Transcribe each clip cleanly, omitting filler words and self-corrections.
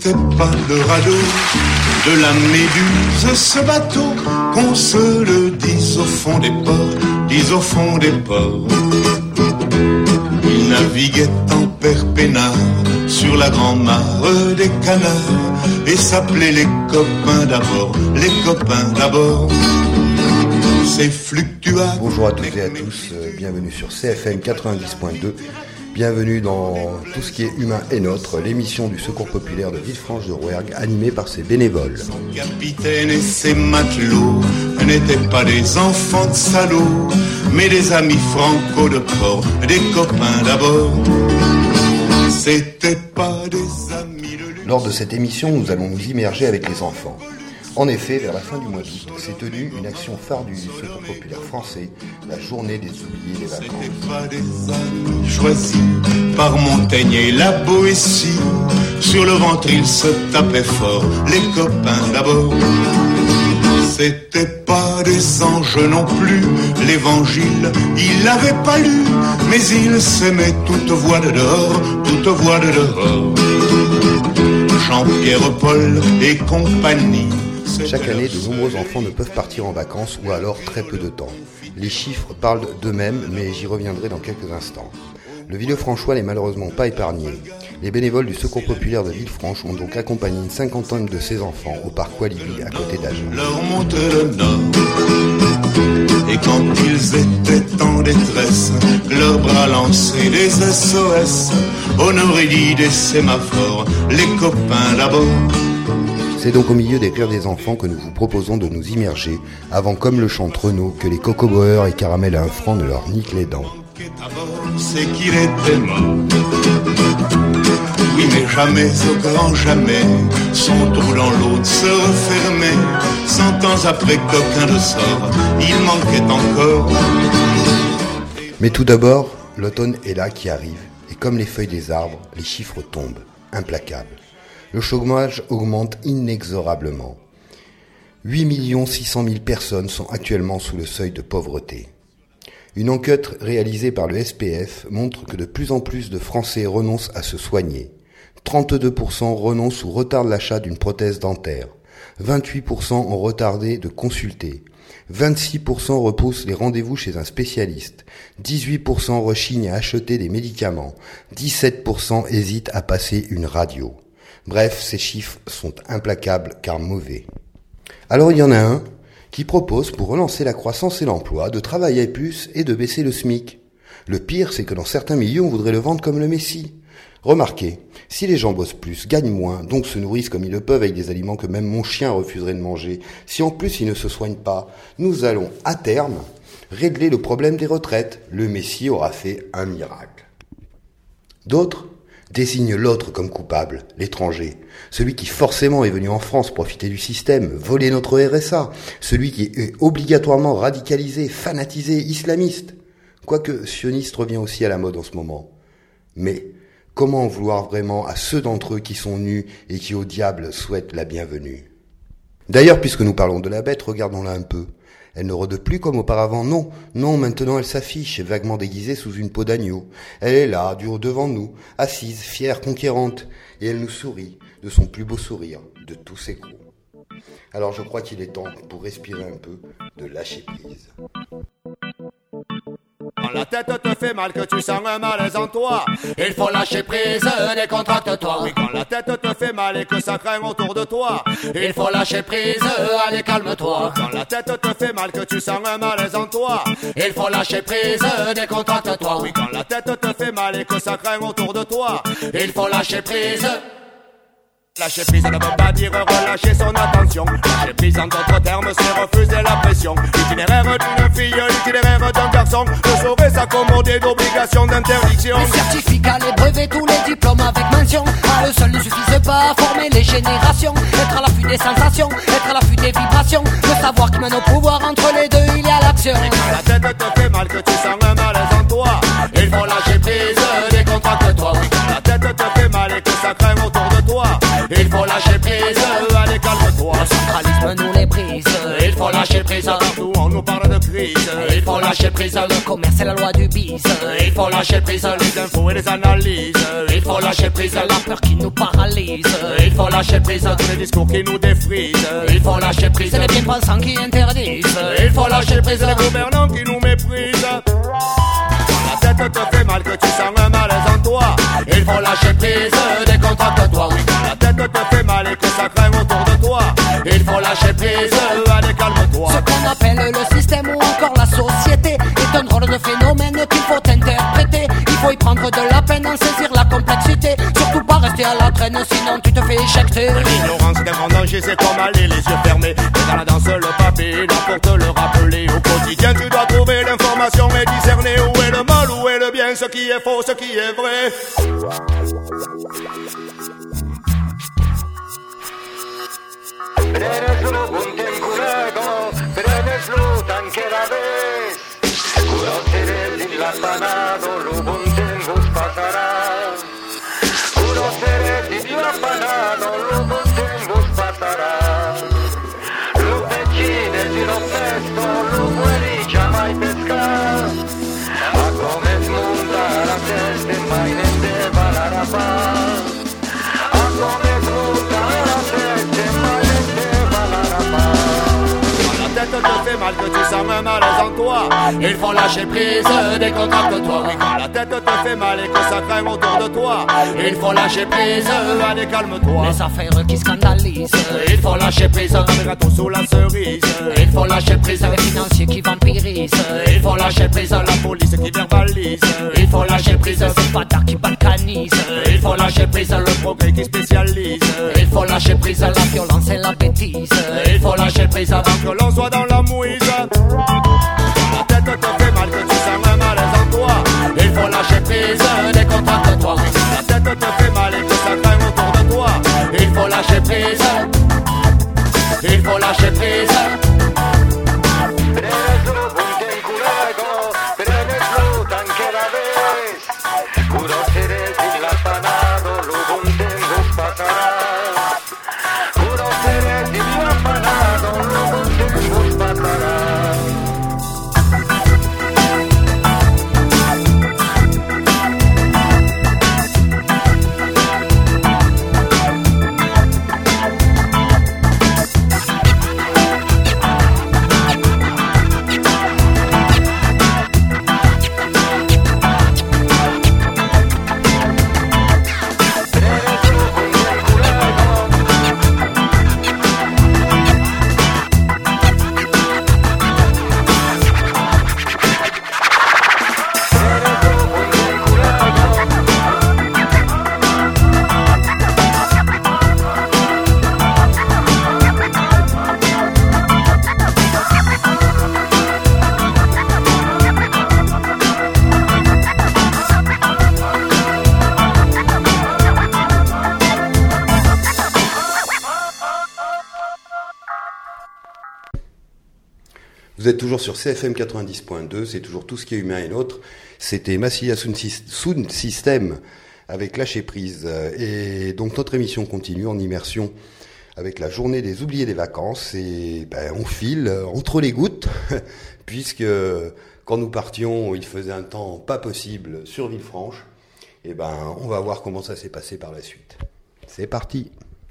C'était pas le radeau de la Méduse, ce bateau, qu'on se le dise au fond des ports, dise au fond des ports. Il naviguait en père peinard sur la grand-mare des canards et s'appelait les copains d'abord, les copains d'abord. C'est fluctuable. Bonjour à toutes et à tous, bienvenue sur CFM 90.2. Bienvenue dans Tout ce qui est humain est nôtre, l'émission du Secours populaire de Villefranche-de-Rouergue, animée par ses bénévoles. Son capitaine et ses matelots n'étaient pas des enfants de salauds, mais des amis franco de port, des copains d'abord. C'était pas des amis de luxe. Lors de cette émission, nous allons nous immerger avec les enfants. En effet, vers la fin du mois d'août, s'est tenue une action phare du Secours populaire français, la journée des oubliés des vacances. C'était pas des amis choisis par Montaigne et la Boétie. Sur le ventre, ils se tapaient fort, les copains d'abord. C'était pas des anges non plus, l'évangile, ils l'avaient pas lu, mais ils s'aimaient toute voix de dehors, toute voix de dehors. Jean-Pierre, Paul et compagnie. Chaque année, de nombreux enfants ne peuvent partir en vacances ou alors très peu de temps. Les chiffres parlent d'eux-mêmes, mais j'y reviendrai dans quelques instants. Le Villefranchois n'est malheureusement pas épargné. Les bénévoles du Secours populaire de Villefranche ont donc accompagné une cinquantaine de ces enfants au parc Walibi à côté d'Agen. Leur montrait le nord. Et quand ils étaient en détresse, leurs bras lançaient des SOS. On aurait dit des sémaphores, les copains d'abord. C'est donc au milieu des rires des enfants que nous vous proposons de nous immerger, avant comme le chante Renaud, que les cocoboeurs et caramels à 1 franc ne leur niquent les dents. C'est qu'il était mort. Oui, mais jamais, au grand jamais, son trou dans l'autre se refermait. 100 ans après qu'aucun ne sort, il manquait encore. Mais tout d'abord, l'automne est là qui arrive, et comme les feuilles des arbres, les chiffres tombent, implacables. Le chômage augmente inexorablement. 8 600 000 personnes sont actuellement sous le seuil de pauvreté. Une enquête réalisée par le SPF montre que de plus en plus de Français renoncent à se soigner. 32% renoncent ou retardent l'achat d'une prothèse dentaire. 28% ont retardé de consulter. 26% repoussent les rendez-vous chez un spécialiste. 18% rechignent à acheter des médicaments. 17% hésitent à passer une radio. Bref, ces chiffres sont implacables car mauvais. Alors il y en a un qui propose, pour relancer la croissance et l'emploi, de travailler plus et de baisser le SMIC. Le pire, c'est que dans certains milieux, on voudrait le vendre comme le Messie. Remarquez, si les gens bossent plus, gagnent moins, donc se nourrissent comme ils le peuvent avec des aliments que même mon chien refuserait de manger, si en plus ils ne se soignent pas, nous allons, à terme, régler le problème des retraites. Le Messie aura fait un miracle. D'autres désigne l'autre comme coupable, l'étranger, celui qui forcément est venu en France profiter du système, voler notre RSA, celui qui est obligatoirement radicalisé, fanatisé, islamiste. Quoique sioniste revient aussi à la mode en ce moment. Mais comment en vouloir vraiment à ceux d'entre eux qui sont nus et qui au diable souhaitent la bienvenue? D'ailleurs, puisque nous parlons de la bête, regardons-la un peu. Elle ne rôde plus comme auparavant, non, maintenant elle s'affiche, vaguement déguisée sous une peau d'agneau. Elle est là, dure devant nous, assise, fière, conquérante, et elle nous sourit de son plus beau sourire, de tous ses coups. Alors je crois qu'il est temps, pour respirer un peu, de lâcher prise. Quand la tête te fait mal, que tu sens un malaise en toi, il faut lâcher prise, décontracte-toi. Oui, quand la tête te fait mal et que ça craint autour de toi, il faut lâcher prise, allez calme-toi. Quand la tête te fait mal, que tu sens un malaise en toi, il faut lâcher prise, décontracte-toi. Oui, quand la tête te fait mal et que ça craint autour de toi, il faut lâcher prise. Lâcher prise ne veut pas dire relâcher son attention. Lâcher prise en d'autres termes c'est refuser la pression. L'itinéraire d'une fille, l'itinéraire d'un garçon ne saurait s'accommoder d'obligations d'interdiction. Les certificats, les brevets, tous les diplômes avec mention, à eux seuls ne suffisent pas à former les générations. Être à l'affût des sensations, être à l'affût des vibrations, le savoir qui mène au pouvoir, entre les deux il y a l'action. Et quand la tête te fait mal, que tu sens un malaise en toi, il faut lâcher prise, décontracte-toi. Oui, quand la tête te fait mal et que ça craint autour de toi, il faut lâcher prise, allez calme-toi. Le centralisme nous les brise, il faut lâcher prise. Partout on nous parle de maîtrise. Il faut lâcher prise, le commerce c'est la loi du bise. Il faut lâcher prise, les infos et les analyses. Il faut lâcher prise, la peur qui nous paralyse. Il faut lâcher prise, tous les discours qui nous défrisent. Il faut lâcher prise, les bien-pensants qui interdisent. Il faut lâcher prise, les gouvernants qui nous méprisent. La tête te fait mal, que tu sens un malaise en toi. Il faut lâcher prise, décontracte-toi. Oui, quand la tête te fait mal et que ça craint autour de toi. Il faut lâcher prise, allez calme-toi. Ce qu'on appelle le système ou encore la société est un drôle de phénomène qu'il faut interpréter. Il faut y prendre de la peine, en saisir la complexité. Surtout pas rester à la traîne, sinon tu te fais éjecter. L'ignorance est un grand danger, c'est comme aller les yeux fermés. Mais dans la danse, le papier, là pour te le rappeler. Au quotidien, tu dois trouver l'information et discerner où est le mal, où est le bien, ce qui est faux, ce qui est vrai. Prenez-le, bunten curego, prenez-le, tan que la vez. Conoceré sin la panado, lo bunten vos pasará. Conoceré sin la panado, lo bunten vos pasará. Lo pecines y lo pesto, lo buenicha mai pescar. A comer montar a teste, mai nende valarapa. A comer montar a teste, mai nende valarapa. La tête te fait mal, que tu sens un malaise en toi. Il faut lâcher prise, décontracte-toi. Oui, quand la tête te fait mal et que ça craint autour de toi. Il faut lâcher prise, allez calme-toi. les affaires qui scandalisent. Il faut lâcher prise, les gâteaux sous la cerise. Il faut lâcher prise, les financiers qui vampirisent. Il faut lâcher prise, la police qui verbalise. Il faut lâcher prise, ces bâtards qui balkanisent. Il faut lâcher prise, le progrès qui spécialise. Il faut lâcher prise, la violence et la bêtise. Il faut lâcher prise avant que l'on soit dans la mouise. La tête te fait mal, que tu sens un malaise en toi. Il faut lâcher prise, décontracte-toi. La tête te fait mal et que ça craint autour de toi. Il faut lâcher prise. Il faut lâcher prise. Prenez-le, bunten curego, prenez-le, tan que la vez. Conoceré sin la panado, lo bunten vos pasará. Conoceré sin la panado, lo bunten vos pasará. Vous êtes toujours sur CFM 90.2, c'est toujours Tout ce qui est humain et nôtre. C'était Massilia Sound System avec Lâcher Prise. Et donc notre émission continue en immersion avec la journée des oubliés des vacances. Et on file entre les gouttes, puisque quand nous partions, il faisait un temps pas possible sur Villefranche. Et on va voir comment ça s'est passé par la suite. C'est parti.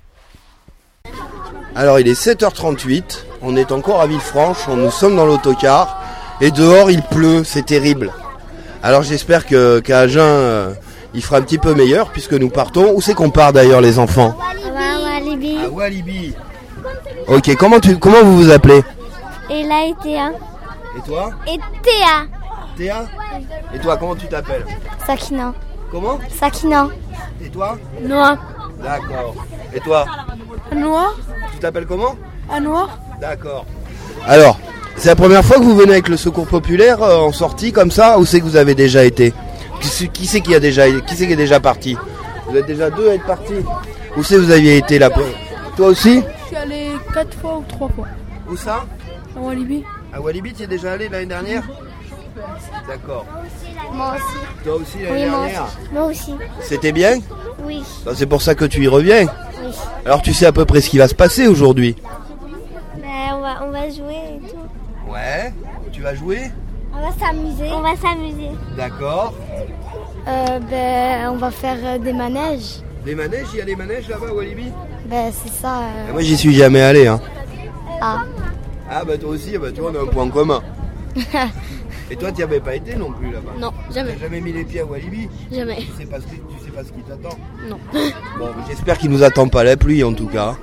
Alors il est 7h38, on est encore à Villefranche, nous sommes dans l'autocar et dehors il pleut, c'est terrible. Alors j'espère qu'à Agen il fera un petit peu meilleur puisque nous partons. Où c'est qu'on part d'ailleurs les enfants ? À Walibi. À Walibi. Ok, comment vous vous appelez ? Ella et Théa. Et toi ? Et Théa. Théa ? Et toi, comment tu t'appelles ? Sakina. Comment ? Sakina. Et toi ? Noah. D'accord. Et toi ? Noah. Tu t'appelles comment ? Noah. D'accord. Alors, c'est la première fois que vous venez avec le secours populaire en sortie comme ça, ou c'est que vous avez déjà été ? Qui c'est qui est déjà parti ? Vous êtes déjà 2 à être partis ? Où c'est que vous aviez été là ? Toi aussi ? Je suis allé 4 fois ou 3 fois. Où ça ? À Walibi. À Walibi, tu y es déjà allé l'année dernière ? D'accord. Moi aussi. Toi aussi l'année dernière ? Moi aussi. C'était bien ? Oui. C'est pour ça que tu y reviens ? Oui. Alors tu sais à peu près ce qui va se passer aujourd'hui ? On va jouer et tout. Ouais. Ouais. Tu vas jouer? On va s'amuser. On va s'amuser. D'accord. On va faire des manèges. Les manèges, il y a des manèges là-bas, Walibi? C'est ça. Moi, j'y suis jamais allé, hein. Ah. Ah, bah toi aussi, bah, tu vois, on a un point commun. Et toi, tu n'y avais pas été non plus là-bas? Non, jamais. Tu n'as jamais mis les pieds à Walibi? Jamais. Tu sais pas ce qui t'attend? Non. Bon, j'espère qu'il nous attend pas la pluie en tout cas.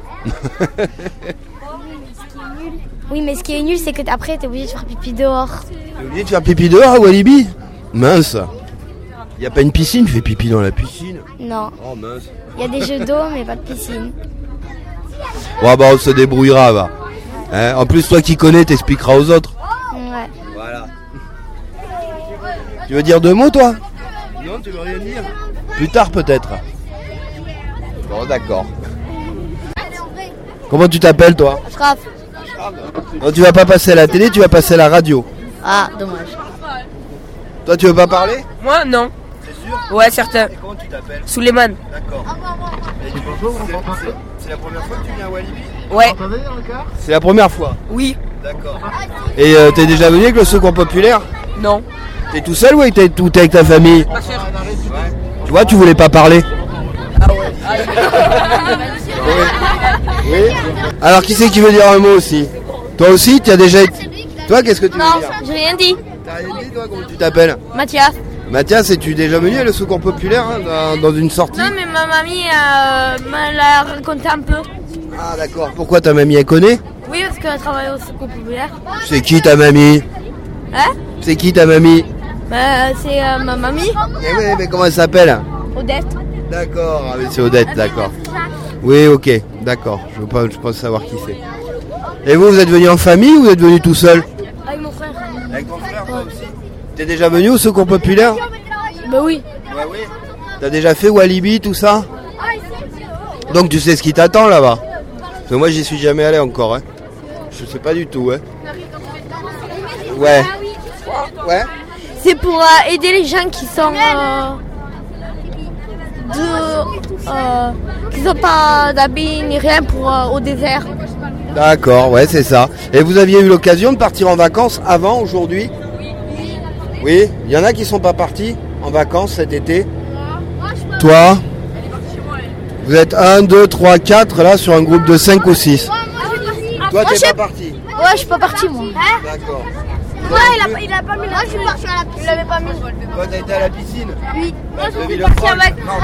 Oui, mais ce qui est nul, c'est que après, t'es obligé de faire pipi dehors. T'es obligé de faire pipi dehors à Walibi? Mince. Il n'y a pas une piscine? Fais pipi dans la piscine? Non. Oh mince. Il y a des jeux d'eau, mais pas de piscine. Ouais, bah on se débrouillera, va. Hein, en plus, toi qui connais, t'expliqueras aux autres. Ouais. Voilà. Tu veux dire 2 mots, toi? Non, tu veux rien dire? Plus tard, peut-être. Bon, d'accord. Comment tu t'appelles, toi? Ashraf. Non, tu vas pas passer à la télé, tu vas passer à la radio. Ah, dommage. Toi, tu veux pas parler? Moi, non. C'est sûr? Ouais, certain. Et comment tu t'appelles? Souleymane. D'accord. C'est la première fois que tu viens à Walibi? Ouais. C'est la première fois? Oui. D'accord. Et t'es déjà venu avec le Secours Populaire? Non. T'es tout seul ou t'es avec ta famille? Pas sûr. Ouais. Tu vois, tu voulais pas parler. Ah ouais. Oui. Alors, qui c'est qui veut dire un mot aussi? Toi aussi, tu as déjà été... Toi, qu'est-ce que tu veux dire? J'ai rien dit. T'as rien dit, toi? Comment tu t'appelles? Mathias. Mathias, es-tu déjà venu à le Secours Populaire dans une sortie? Non, mais ma mamie me l'a raconté un peu. Ah, d'accord. Pourquoi ta mamie, elle connaît? Oui, parce qu'elle travaille au Secours Populaire. C'est qui ta mamie? Hein? C'est qui ta mamie? C'est ma mamie. Eh oui, mais comment elle s'appelle? Odette. D'accord, ah, mais c'est Odette, d'accord. Oui, ok, d'accord. Je pense savoir qui c'est. Et vous êtes venu en famille ou vous êtes venu tout seul? Avec mon frère. Avec ton frère, toi aussi. T'es déjà venu au Secours Populaire? Bah oui. Ouais, oui. T'as déjà fait Walibi, tout ça? Donc tu sais ce qui t'attend là-bas? Parce que moi, j'y suis jamais allé encore, hein. Je sais pas du tout, hein. Ouais. Ouais. C'est pour aider les gens qui sont qui n'ont pas d'habits ni rien pour au désert. D'accord, ouais, c'est ça. Et vous aviez eu l'occasion de partir en vacances avant aujourd'hui? Oui. Il y en a qui sont pas partis en vacances cet été? Toi? Vous êtes 1, 2, 3, 4 là sur un groupe de 5 ou 6. Toi, t'es pas parti? Ouais, je suis pas parti moi. D'accord. Ouais, il a pas mis. Moi, je suis parti à la piscine. Il l'avait pas mis. Toi, t'as été à la piscine? Oui. Moi, je suis parti avec. Non,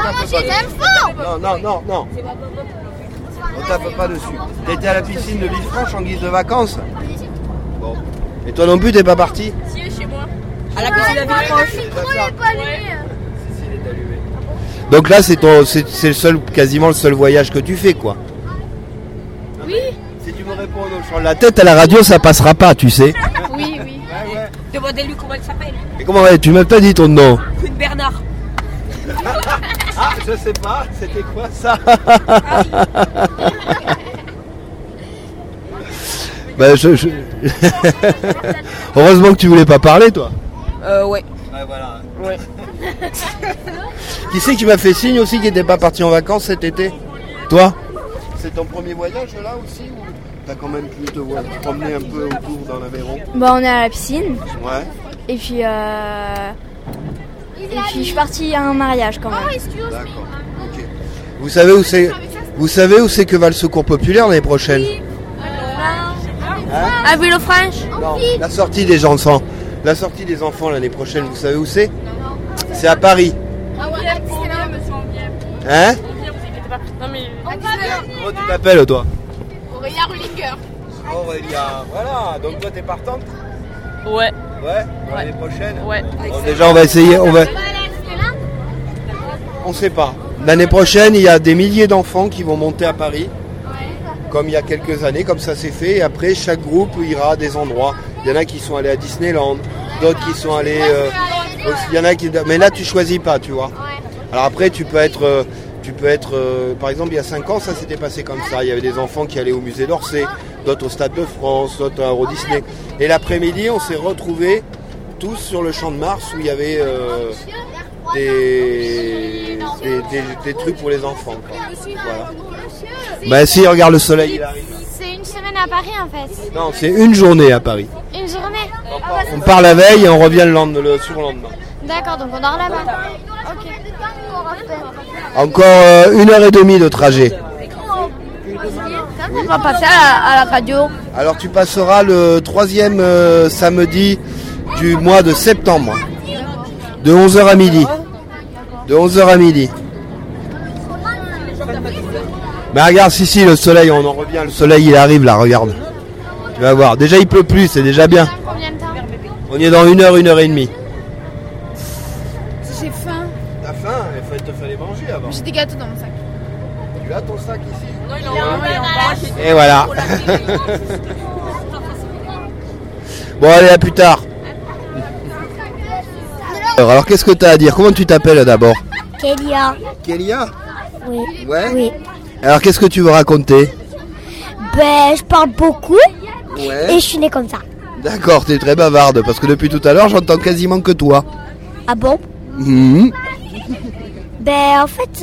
non. On tape pas dessus. T'as été à la piscine de Villefranche en guise de vacances? Bon. Et toi non plus, t'es pas parti? Si, chez moi. À la piscine de Villefranche. Donc là, c'est le seul, quasiment le seul voyage que tu fais, quoi. Oui. Si tu me réponds en hochant la tête à la radio, ça passera pas, tu sais. Oui. Ouais. Demandez-lui comment elle s'appelle. Et comment tu m'as pas dit ton nom? Une Bernard. Ah, je sais pas, c'était quoi ça? Bah, heureusement que tu voulais pas parler, toi. Ouais. Ouais, voilà. Ouais. Qui c'est qui m'a fait signe aussi qui n'était pas parti en vacances cet été? Toi? C'est ton premier voyage là aussi ou t'as quand même pu te promener un peu autour dans l'Aveyron? Bah, on est à la piscine. Ouais. Et puis je suis partie à un mariage quand même. D'accord. Ok. Vous savez où c'est que va le Secours Populaire l'année prochaine? À Villefranche. Non, la sortie des enfants. La sortie des enfants l'année prochaine, vous savez où c'est? C'est à Paris. Hein? Comment tu t'appelles toi? Aurélia Rullinger. Aurélia, voilà, donc toi t'es partante? Ouais. Ouais? L'année prochaine? Ouais. Bon, déjà on va essayer, on sait pas. L'année prochaine il y a des milliers d'enfants qui vont monter à Paris. Comme il y a quelques années, comme ça s'est fait. Et après, chaque groupe ira à des endroits. Il y en a qui sont allés à Disneyland, d'autres qui sont allés... il y en a qui... Mais là, tu choisis pas, tu vois. Alors après, tu peux être... par exemple, il y a 5 ans, ça s'était passé comme ça. Il y avait des enfants qui allaient au musée d'Orsay, d'autres au Stade de France, d'autres à Euro Disney. Et l'après-midi, on s'est retrouvés tous sur le Champ de Mars où il y avait des trucs pour les enfants, quoi. Voilà. Bah si, regarde le soleil, il arrive. C'est une semaine à Paris en fait. Non, c'est une journée à Paris. Une une journée. On part la veille et on revient le surlendemain. D'accord, donc on dort là-bas. Ok. Encore 1h30 de trajet. On va passer à la radio. Alors tu passeras le 3e samedi du mois de septembre. De 11h à midi. De 11h à midi. Mais regarde, si, le soleil, on en revient. Le soleil, il arrive là, regarde. Tu vas voir. Déjà, il pleut plus, c'est déjà bien. Combien de temps? On y est dans 1h30. J'ai faim. T'as faim? Il fallait manger avant. J'ai des gâteaux dans mon sac. Tu as ton sac ici? Non, il est en bas. Et voilà. Bon, allez, à plus tard. Alors, qu'est-ce que tu as à dire? Comment tu t'appelles d'abord? Kélia. Kélia? Oui. Ouais. Oui. Alors, qu'est-ce que tu veux raconter? Ben, je parle beaucoup Ouais. et je suis née comme ça. D'accord, t'es très bavarde parce que depuis tout à l'heure, j'entends quasiment que toi. Ah bon? Mhm. Ben, en fait,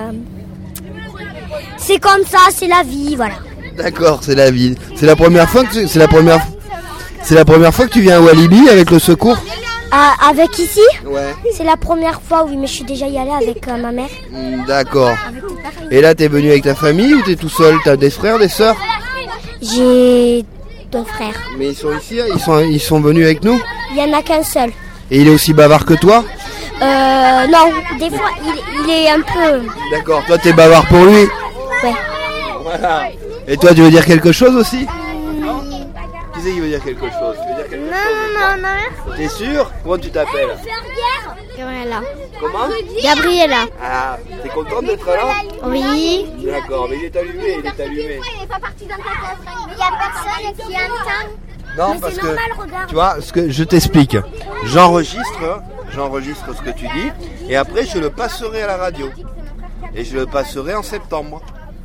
c'est comme ça, c'est la vie, voilà. D'accord, c'est la vie. C'est la première fois que c'est la première fois que tu viens à Walibi avec le secours? Ah, avec ici? Ouais. C'est la première fois, oui, mais je suis déjà y allée avec ma mère. D'accord. Et là, t'es venu avec ta famille ou t'es tout seul? T'as des frères, des sœurs? J'ai 2 frères. Mais ils sont ici, ils sont venus avec nous? Il y en a qu'un seul. Et il est aussi bavard que toi? Non, des fois, il est un peu... D'accord, toi t'es bavard pour lui? Ouais. Voilà. Et toi, tu veux dire quelque chose aussi? Qui c'est qui veut dire quelque chose? Tu veux dire quelque chose? Non. T'es sûr? Comment tu t'appelles? Gabriella. Comment? Gabriella. Ah, t'es contente d'être là? Oui. D'accord, mais il est allumé. Il n'est pas parti dans ta classe. Il n'y a personne qui entend. Non, Mais parce c'est que, normal, regarde. tu vois, ce que je t'explique. J'enregistre ce que tu dis, et après je le passerai à la radio. Et je le passerai en septembre.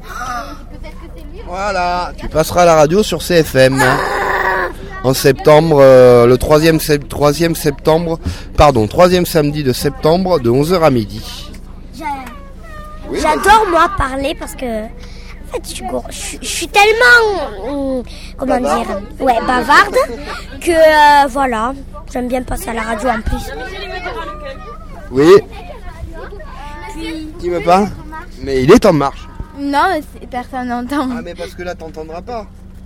Voilà, tu passeras à la radio sur CFM. En septembre, le 3e samedi de septembre, de 11h à midi. Oui, J'adore, moi, parler parce que... En fait, je suis tellement... comment dire? Ouais, bavarde. Que, voilà. J'aime bien passer à la radio en plus. oui. Qui me parle? Mais il est en marche. Non, mais personne n'entend. Ah, mais parce que là, t'entendras pas.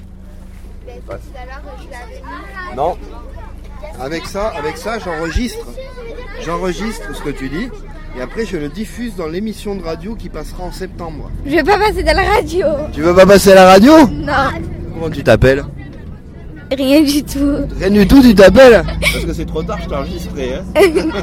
Non. Avec ça, j'enregistre. J'enregistre ce que tu dis. Et après, je le diffuse dans l'émission de radio qui passera en septembre. Je vais pas passer dans la radio. Tu veux pas passer à la radio? Non, Comment tu t'appelles? rien du tout. Rien du tout, tu t'appelles? Parce que c'est trop tard, je t'ai enregistré. Hein.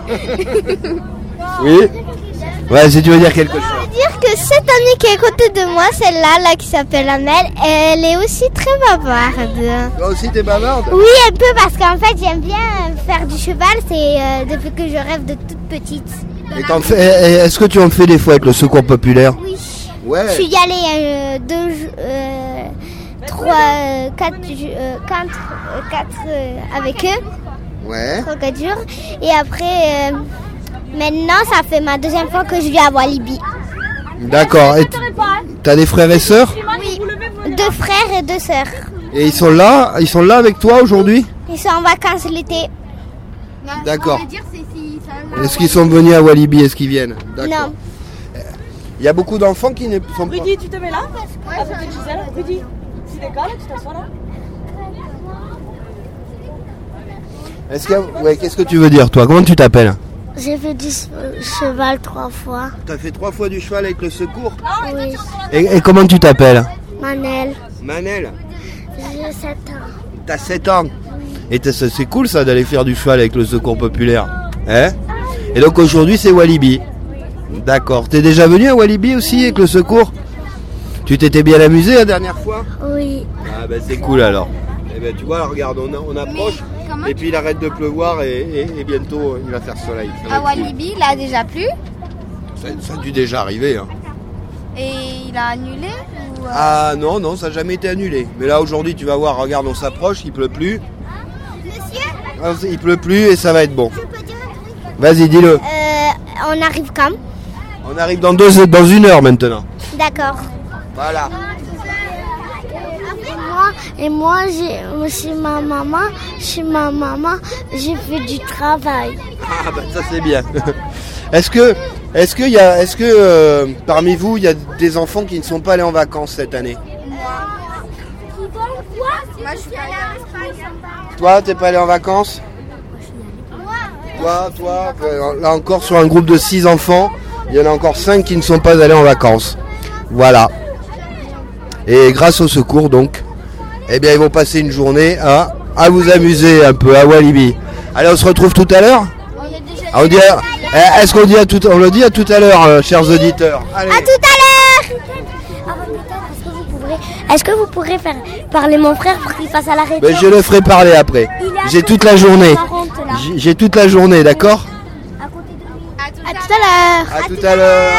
Oui. Ouais, si tu veux dire quelque chose. Je veux dire que cette amie qui est à côté de moi, celle-là là, qui s'appelle Amel, elle est aussi très bavarde. Toi aussi, t'es bavarde? Oui, un peu, parce qu'en fait, j'aime bien faire du cheval. C'est depuis que je rêve de toute petite. Et est-ce que tu en fais des fois avec le secours populaire? Oui. Ouais. Je suis y allée 4 avec eux, Ouais. 3-4 jours. Et après, maintenant, ça fait ma 2e fois que je viens à Walibi. D'accord. Et t'as des frères et sœurs? Oui, 2 frères et 2 sœurs. Et ils sont là avec toi aujourd'hui? Ils sont en vacances l'été. D'accord. Est-ce qu'ils sont venus à Walibi? Est-ce qu'ils viennent? D'accord. Non. Il y a beaucoup d'enfants qui ne sont pas... Rudy, tu te mets là? Avec Gisèle. Rudy, tu décolles, tu t'assois là. Qu'est-ce que tu veux dire, toi? Comment tu t'appelles? J'ai fait du cheval 3 fois. T'as fait 3 fois du cheval avec le secours? Oui. Et comment tu t'appelles? Manel. Manel. J'ai 7 ans. T'as 7 ans. Et c'est cool ça d'aller faire du cheval avec le secours populaire. Hein? Et donc aujourd'hui c'est Walibi. D'accord. T'es déjà venu à Walibi aussi avec le secours? Tu t'étais bien amusé la dernière fois? Oui. Ah ben c'est cool alors. Eh ben tu vois, regarde, on approche et puis il arrête de pleuvoir et bientôt il va faire soleil. Ça va À être cool. Walibi, il a déjà plu. Ça a dû déjà arriver. Hein. Et il a annulé ou Ah non, ça n'a jamais été annulé. Mais là aujourd'hui tu vas voir, regarde, on s'approche, il pleut plus. Monsieur, Il pleut plus et ça va être bon. Vas-y, dis-le. on arrive quand? On arrive dans 1 heure maintenant. D'accord. Voilà. Moi, et moi, chez ma maman, j'ai fait du travail. Ah bah ça c'est bien. Est-ce que parmi vous, il y a des enfants qui ne sont pas allés en vacances cette année? Moi, je suis allée en Espagne. Toi, t'es pas allé en vacances? Toi, là encore sur un groupe de 6 enfants, il y en a encore 5 qui ne sont pas allés en vacances. Voilà. Et grâce au secours donc, eh bien ils vont passer une journée à vous amuser un peu à Walibi. Allez, on se retrouve tout à l'heure. On dit, est-ce qu'on dit on le dit à tout à l'heure, chers auditeurs. Allez. À tout à l'heure. Est-ce que vous pourrez faire parler mon frère pour qu'il fasse à la réunion? Je le ferai parler après. J'ai toute la journée. J'ai toute la journée, d'accord? À tout à l'heure. À tout à l'heure.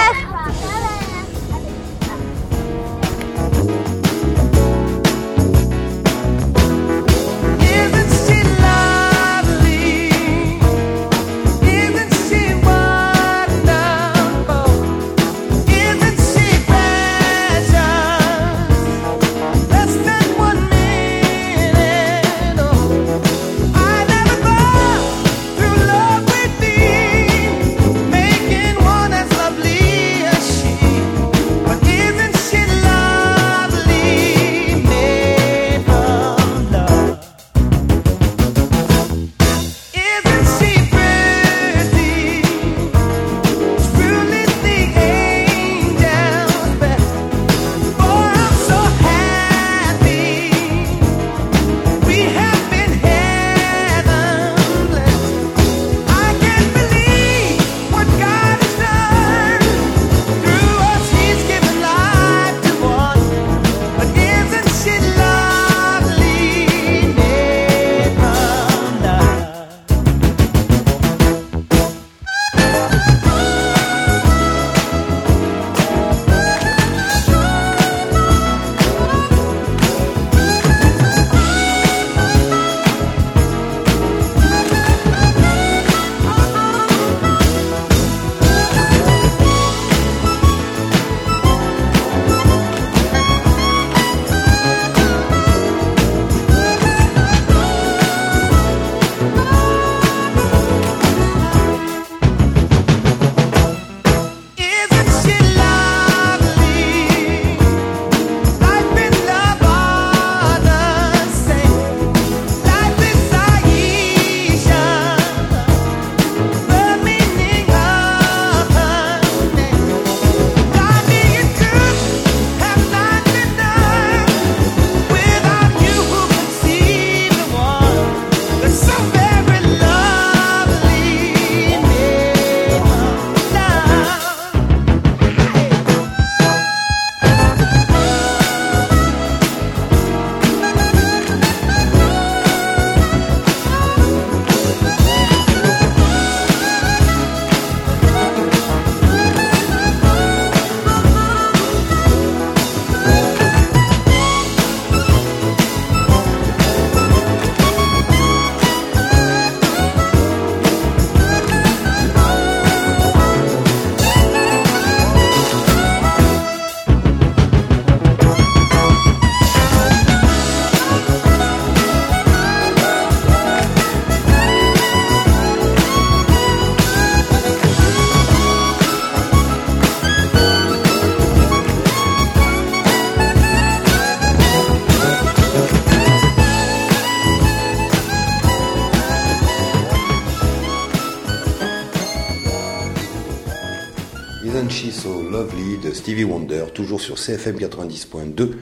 Isn't She So Lovely de Stevie Wonder, toujours sur CFM 90.2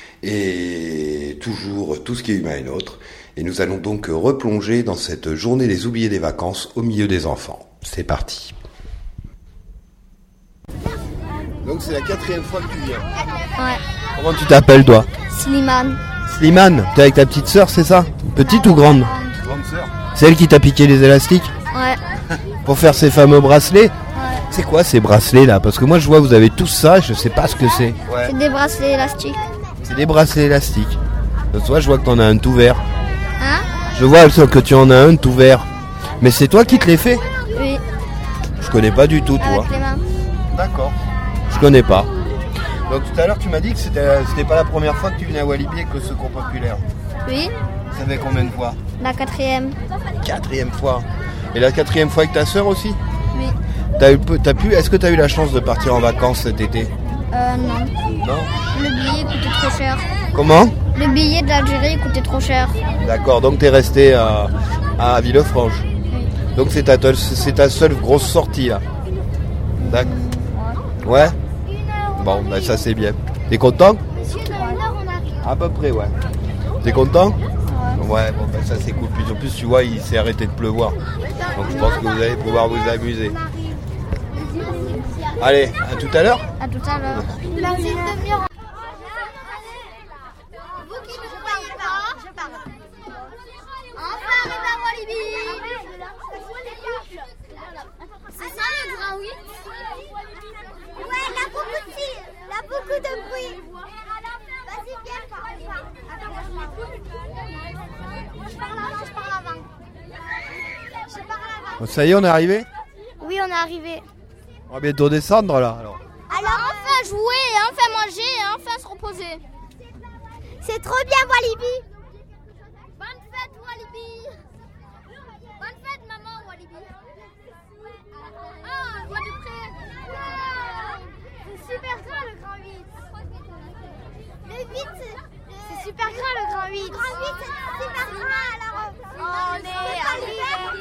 et toujours tout ce qui est humain est nôtre. Et nous allons donc replonger dans cette journée des oubliés des vacances au milieu des enfants. C'est parti. Donc c'est la 4e fois que tu viens. Ouais. Comment tu t'appelles toi? Slimane. Slimane, t'es avec ta petite sœur, c'est ça? Petite ou grande? Grande sœur. C'est elle qui t'a piqué les élastiques? Ouais. Pour faire ces fameux bracelets? Ouais. C'est quoi ces bracelets là? Parce que moi je vois vous avez tous ça, je sais pas ce que c'est. Ouais. C'est des bracelets élastiques. C'est des bracelets élastiques. Donc, toi je vois que t'en as un tout vert. Hein? Je vois que tu en as un tout vert. Mais c'est toi qui te les fais? Oui. Je connais pas du tout, tu vois. Avec les mains. D'accord. Je connais pas. Donc tout à l'heure tu m'as dit que c'était pas la première fois que tu venais à Walibi avec le secours populaire. Oui, Ça fait combien de fois? la 4e. 4e fois. Et la 4e fois avec ta sœur aussi? Oui. Est-ce que tu as eu la chance de partir en vacances cet été? Non. Non. Le billet coûtait trop cher. Comment? Le billet de l'Algérie coûtait trop cher. D'accord, donc tu es resté à Villefranche. Donc c'est ta seule grosse sortie là. D'accord. Ouais. Bon, ben ça c'est bien. T'es content? À peu près, ouais. T'es content? Ouais, bon ben ça c'est cool. Puis en plus tu vois, il s'est arrêté de pleuvoir. Donc je pense que vous allez pouvoir vous amuser. Allez, à tout à l'heure. À tout à l'heure. Vous qui ne croyez pas, je parle. Enfin, arrivé à Walibi. C'est ça le grand 8? Ouais, il y a beaucoup de bruit. Vas-y, viens, attends, je parle avant. Bon, ça y est, on est arrivé? Oui, on est arrivé. On va bientôt descendre là. Alors Enfin jouer, enfin manger, enfin se reposer. C'est trop bien, Walibi. Bonne fête, Walibi. Bonne fête, maman, Walibi. Ah, on voit de près. C'est super grand, le grand 8. Le 8, C'est super grand, le grand 8. le grand 8, c'est super grand. Alors, On est arrivé.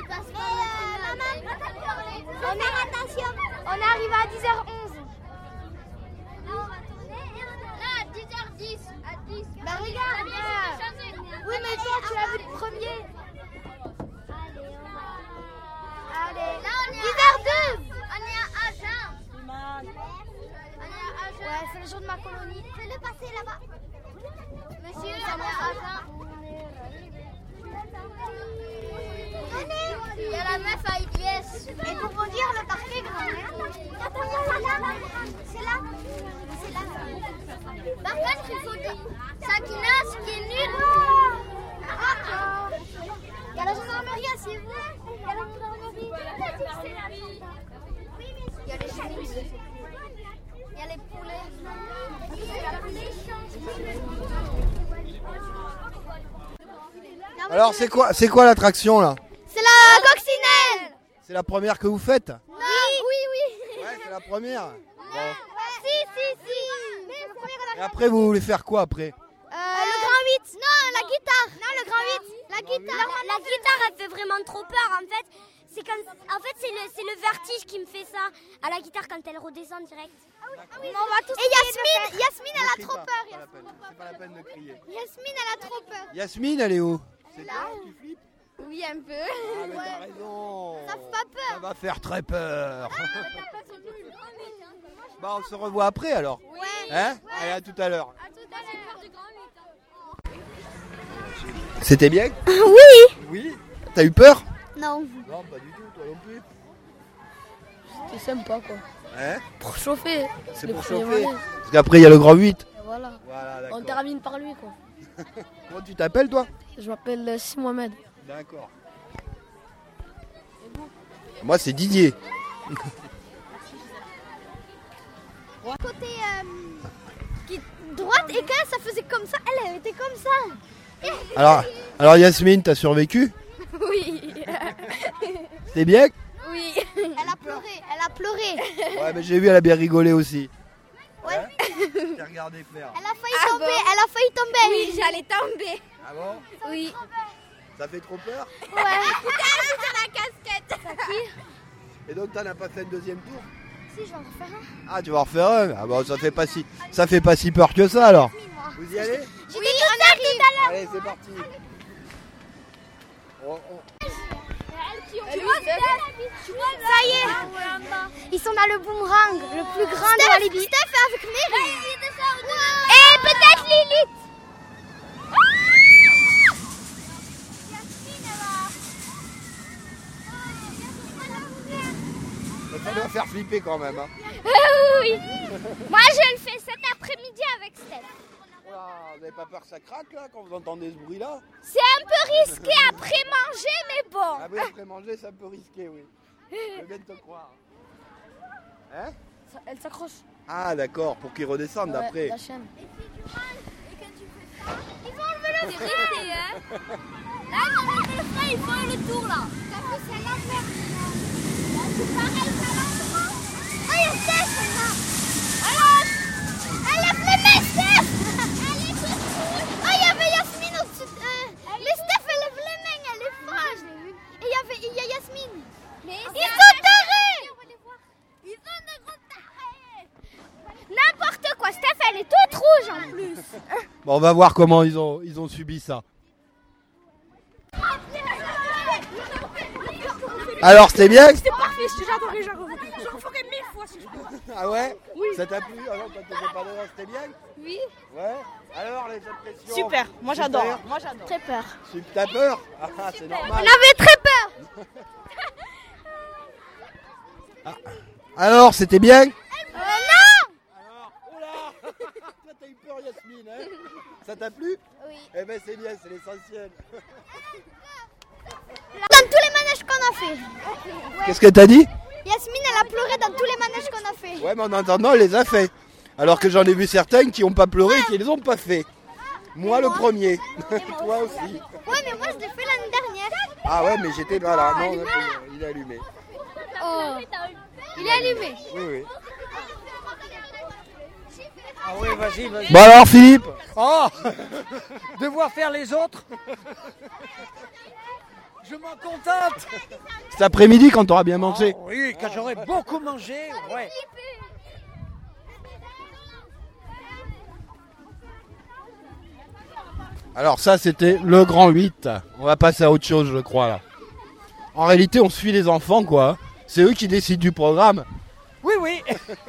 maman, attention. On est arrivé à 10h11. Là, on va tourner et on Là, à 10h10. À 10. Bah, regarde. Oui, mais toi, tu l'as vu le premier. Allez. Là, on est 10h02. On est à Agen. Ouais, c'est le jour de ma colonie. Fais-le passer là-bas. Monsieur, on est à Agen. Il y a la meuf à IBS. Et pour vous dire, le parc est grand. C'est là. Par contre, il faut dire Sakina, ce qui est nul. Il y a la gendarmerie, asseyez-vous. Il y a la gendarmerie. Il y a les chenilles. Il y a les poulets. Alors c'est quoi l'attraction là? C'est la coccinelle. C'est la première que vous faites? Non. Oui. Ouais, c'est la première. Bon. Si. Et après vous voulez faire quoi après? Le grand 8. Non, la guitare. Non, le grand 8. La guitare, elle fait vraiment trop peur. En fait, c'est le vertige qui me fait ça. À la guitare quand elle redescend direct. Et Yasmine, elle a trop peur. C'est pas la peine de crier. Yasmine, elle a trop peur. Yasmine, elle est où? C'est toi qui flippes? Oui, un peu. Ah mais t'as raison. Ça fait pas peur. Ça va faire très peur. Bah on se revoit après alors. Ouais. Hein? Allez, à tout à l'heure. À tout à l'heure du grand 8. C'était bien? Oui. Oui. T'as eu peur? Non. Non, pas du tout, toi non plus. C'est sympa quoi. Hein? Pour chauffer. C'est Le pour premier chauffer. volet. Parce qu'après il y a le grand 8. Et voilà. Voilà, d'accord. On termine par lui quoi. Comment tu t'appelles toi? Je m'appelle Si Mohamed. D'accord. Moi c'est Didier. Côté droite, et quand ça faisait comme ça, elle était comme ça. Alors Yasmine, t'as survécu? Oui. C'était bien? Oui. Elle a pleuré. Ouais, mais j'ai vu, elle a bien rigolé aussi. Ouais. Hein? T'as regardé faire. Elle a failli tomber. Oui, j'allais tomber. Ah bon? Oui. Ça fait trop peur? Ouais. Sur la casquette. Ça tire. Et donc t'en as pas fait un deuxième tour? Si, je vais en refaire un. Ah, tu vas en refaire un? Ah bon, ça fait pas si peur que ça alors. Vous y allez? Oui, on arrive. Allez, c'est parti. Tu vois, ça y est. Ils sont dans le boomerang, le plus grand de Walibi. Steph est avec Mary. Et peut-être Lilith. Ça doit faire flipper quand même. Hein. Oui. Moi, je le fais cet après-midi avec Steph. Vous n'avez pas peur que ça craque là quand vous entendez ce bruit là? C'est un peu risqué après manger, mais bon. Ah oui, après manger, c'est un peu risqué, oui. Je veux bien te croire. Hein? Elle s'accroche. Ah d'accord, pour qu'ils redescendent après. La chaîne. Ils vont enlever le frein. Là, ils vont enlever le frein, ils font le tour là. C'est l'envers. C'est pareil, ça l'envers. Oh, il y a Steph, là. Elle a flemmé, Steph. Elle est toute rouge. Oh, il y avait Yasmine au-dessus. Mais Steph, elle est flemmée, elle est fraîche. Et il y a Yasmine. Mais ils sont tarés. Ils sont des gros tarés. N'importe quoi, Steph, elle est toute rouge en plus. Bon, on va voir comment ils ont subi ça. Alors, c'était bien? C'était parfait, j'adorais, j'en referais 1000 fois si je pouvais. Ah ouais? Oui. Ça t'a plu? Alors, quand t'étais pas dedans, c'était bien? Oui. Ouais. Alors, les impressions? Super, moi j'adore. Super. Moi j'adore. Très peur. T'as peur? Ah, c'est normal. On avait très peur. Alors, c'était bien? Non. Alors, oula! Toi, t'as eu peur, Yasmine, hein? Ça t'a plu? Oui. Eh ben, c'est bien, c'est l'essentiel. Dans tous les manèges qu'on a fait. Qu'est-ce que t'as dit? Yasmine, elle a pleuré dans tous les manèges qu'on a fait. Ouais, mais en attendant, elle les a fait. Alors que j'en ai vu certaines qui n'ont pas pleuré et qui les ont pas fait. Moi, le premier. Toi aussi. Ouais, mais moi je l'ai fait l'année dernière. Ah ouais, mais j'étais pas là. Non, il est allumé. Oh. Il est allumé. Oui, oui. Ah oui, vas-y, vas-y. Bon alors, Philippe? Oh, devoir faire les autres. Je m'en contente. Cet après-midi, quand t'auras bien mangé. Oh, oui, quand j'aurai beaucoup mangé, ouais. Alors ça, c'était le grand 8. On va passer à autre chose, je crois, là. En réalité, on suit les enfants, quoi. C'est eux qui décident du programme. Oui, oui.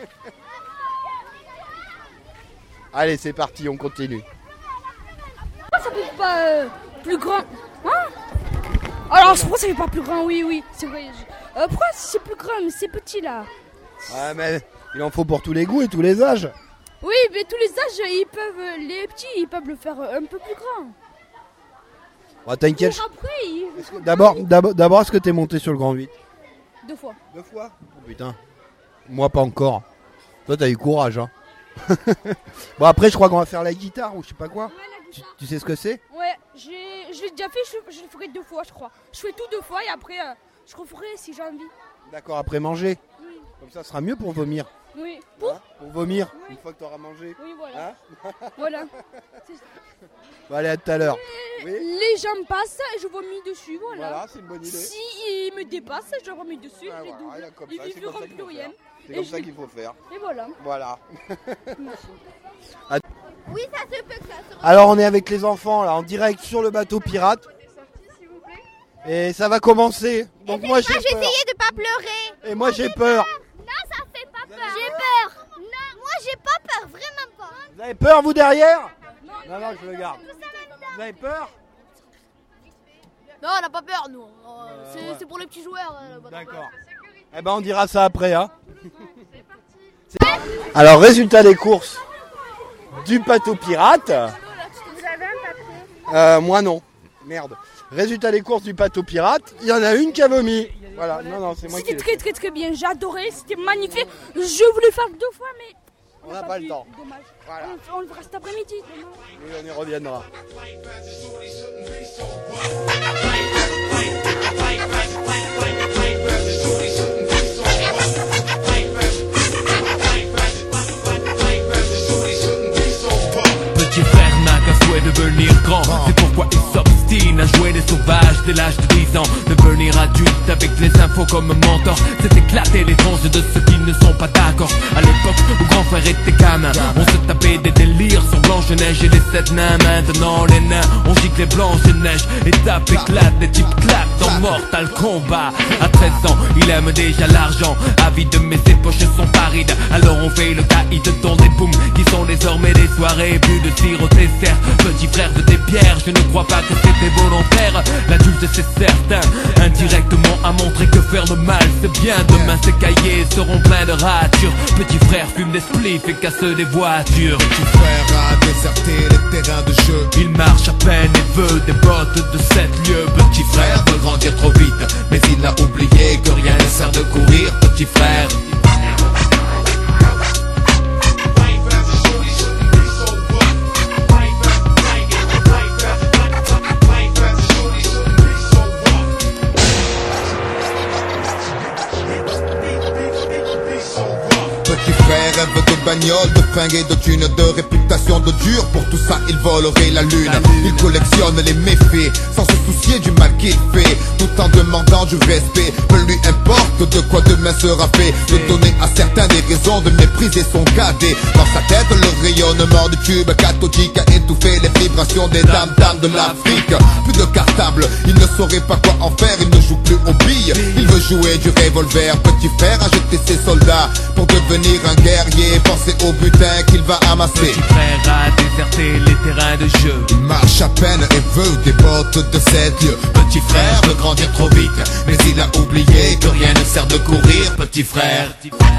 Allez, c'est parti, on continue. Ça fait pas plus grand. Hein? Alors, pourquoi ça fait pas plus grand? Oui, oui, c'est vrai. Pourquoi c'est plus grand, mais c'est petit là? Ouais, mais il en faut pour tous les goûts et tous les âges. Oui, mais tous les âges, les petits, ils peuvent le faire un peu plus grand. Bon, t'inquiète. Pour après, D'abord, est-ce que t'es monté sur le grand 8? 2 fois. 2 fois? Oh, putain. Moi, pas encore. Toi, t'as eu courage, hein. Bon, après, je crois qu'on va faire la guitare ou je sais pas quoi. Ouais, tu sais ce que c'est? Ouais, je l'ai déjà fait, je le ferai 2 fois, je crois. Je fais tout 2 fois et après, je referai si j'ai envie. D'accord, après manger. Oui. Comme ça sera mieux pour vomir. Oui. Pour vomir, une fois que tu auras mangé. Oui, voilà. Hein? Voilà. Bon, allez, à tout à l'heure. Oui. Les gens passent et je vomis dessus, voilà. Voilà, c'est une bonne idée. Si ils me dépassent, je vomis dessus, Ah, je les voilà, double. Ils ne verront plus rien. C'est comme ça qu'il faut faire. Et voilà. Voilà. Oui, ça se peut que ça se... Alors, on est avec les enfants, là, en direct sur le bateau pirate. Et ça va commencer. Donc moi, j'ai peur. J'ai essayé de pas pleurer. Et moi, j'ai peur. Non, ça fait pas peur. J'ai peur. Non, moi j'ai pas peur, vraiment pas. Vous avez peur, vous, derrière? Non, non, je le garde. Vous avez peur? Non, on n'a pas peur, nous. C'est pour les petits joueurs. D'accord. Eh ben, on dira ça après, hein. Alors, résultat des courses du bateau pirate. Vous avez un papier? Moi, non. Merde. Résultat des courses du bateau pirate, il y en a une qui a vomi. Voilà, non, c'est moi qui l'ai fait. C'était très bien, j'ai adoré, c'était magnifique. Je voulais faire 2 fois, mais on n'a pas le temps. Dommage. Voilà. On le fera cet après-midi. Oui, on y reviendra. Petit frère n'a qu'un souhait de devenir grand. C'est pourquoi il s'obstine à jouer les sauvages dès l'âge de 10 ans. Devenir adulte avec les infos comme mentor, c'est éclater les tranches de ceux qui ne sont pas d'accord. À l'époque où grand frère était gamin, on se tapait des délires sur Blanche-Neige et les 7 nains. Maintenant les nains, on gicle les Blanche-Neige. Étape éclate, les types claquent dans Mortal Kombat. À 13 ans, il aime déjà l'argent, avide mais ses poches sont parides. Alors on fait le caïd dans des booms qui sont désormais des soirées. Plus de sirop dessert, petit frère de tes pierres. Je ne crois pas que c'était volontaire. L'adulte c'est certain, indirectement a montré que faire le mal c'est bien. Demain ses cahiers seront pleins de ratures. Petit frère fume des spliffs et casse des voitures. Petit frère a déserté les terrains de jeu. Il marche à peine et veut des bottes de 7 lieues. Petit frère veut grandir trop vite, mais il a oublié que rien ne sert de courir. Petit frère. Petit frère rêve de bagnole, de fringues et de thunes, de réputation de dur. Pour tout ça il volerait la lune. Il collectionne les méfaits sans se soucier du mal qu'il fait, tout en demandant du respect. Peu lui importe de quoi demain sera fait, de donner à certains des raisons de mépriser son cadet. Dans sa tête le rayonnement du tube cathodique a étouffé les vibrations des dames de l'Afrique. Plus de cartable, il ne saurait pas quoi en faire, il ne joue plus aux billes, il veut jouer du revolver. Petit frère a jeté ses soldats pour devenir un guerrier, penser au butin qu'il va amasser. Petit frère a déserté les terrains de jeu, il marche à peine et veut des bottes de 7 lieues. Petit frère veut grandir trop vite, mais il a oublié que rien ne sert de courir. Petit frère.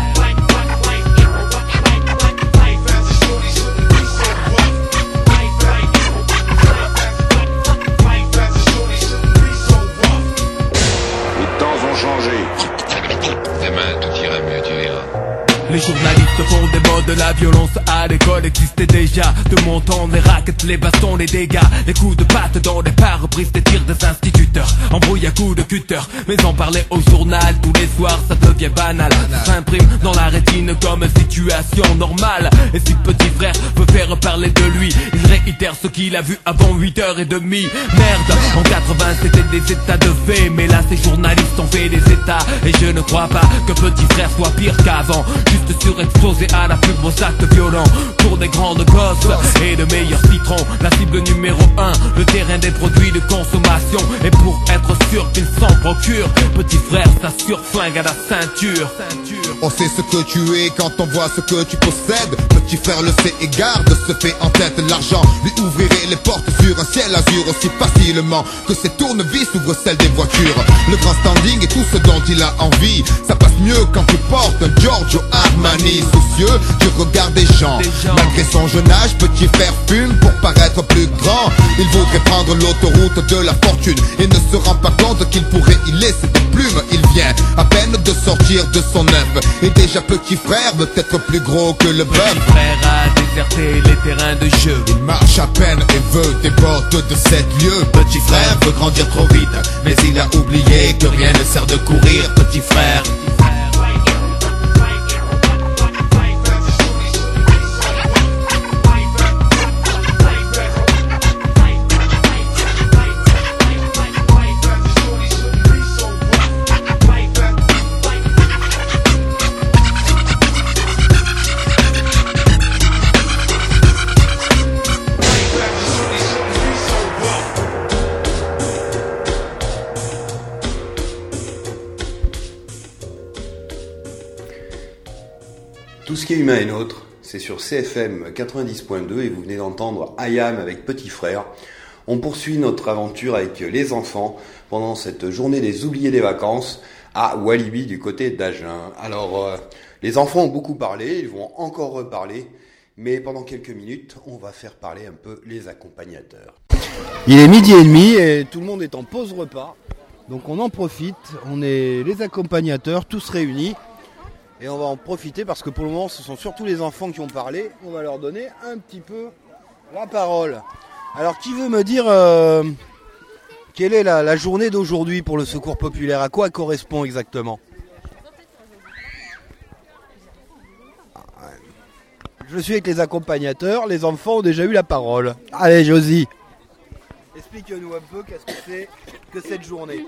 Les journalistes font des modes, la violence à l'école existait déjà. De mon temps, les raquettes, les bastons, les dégâts, les coups de patte dans les pare-brises des tirs des instituteurs, embrouille à coups de cutter. Mais en parler au journal tous les soirs, ça devient banal. Ça s'imprime dans la rétine comme situation normale. Et si petit frère veut faire parler de lui, il réitère ce qu'il a vu avant 8h30. Merde, en 80 c'était des états de fait, mais là ces journalistes ont fait des états. Et je ne crois pas que petit frère soit pire qu'avant, juste surexposé à la pub aux actes violents. Pour des grandes gosses et de meilleurs citrons, la cible numéro 1, le terrain des produits de consommation. Et pour être sûr qu'il s'en procure, petit frère s'assure flingue à la ceinture. On sait ce que tu es quand on voit ce que tu possèdes. Petit frère le sait et garde ce fait en tête. L'argent lui ouvrirait les portes sur un ciel azur aussi facilement que ses tournevis ouvrent celles des voitures. Le grand standing et tout ce dont il a envie, ça passe mieux quand tu portes un Giorgio Armani. Soucieux du regard des gens, malgré son jeune âge, petit frère fume pour paraître plus grand. Il voudrait prendre l'autoroute de la fortune et ne se rend pas compte qu'il pourrait y laisser des plumes. Il vient à peine de sortir de son œuf et déjà petit frère veut être plus gros que le bœuf. Petit frère a déserté les terrains de jeu, il marche à peine et veut des bottes de 7 lieues. Petit frère veut grandir trop vite, mais il a oublié que rien ne sert de courir. Petit frère. Tout ce qui est humain est nôtre, c'est sur CFM 90.2 et vous venez d'entendre IAM avec Petit Frère. On poursuit notre aventure avec les enfants pendant cette journée des oubliés des vacances à Walibi du côté d'Agen. Alors, les enfants ont beaucoup parlé, ils vont encore reparler, mais pendant quelques minutes, on va faire parler un peu les accompagnateurs. Il est 12h30 et tout le monde est en pause repas, donc on en profite, on est les accompagnateurs tous réunis. Et on va en profiter parce que pour le moment ce sont surtout les enfants qui ont parlé. On va leur donner un petit peu la parole. Alors qui veut me dire quelle est la journée d'aujourd'hui pour le Secours Populaire? À quoi elle correspond exactement? Je suis avec les accompagnateurs, les enfants ont déjà eu la parole. Allez Josie, explique-nous un peu qu'est-ce que c'est que cette journée.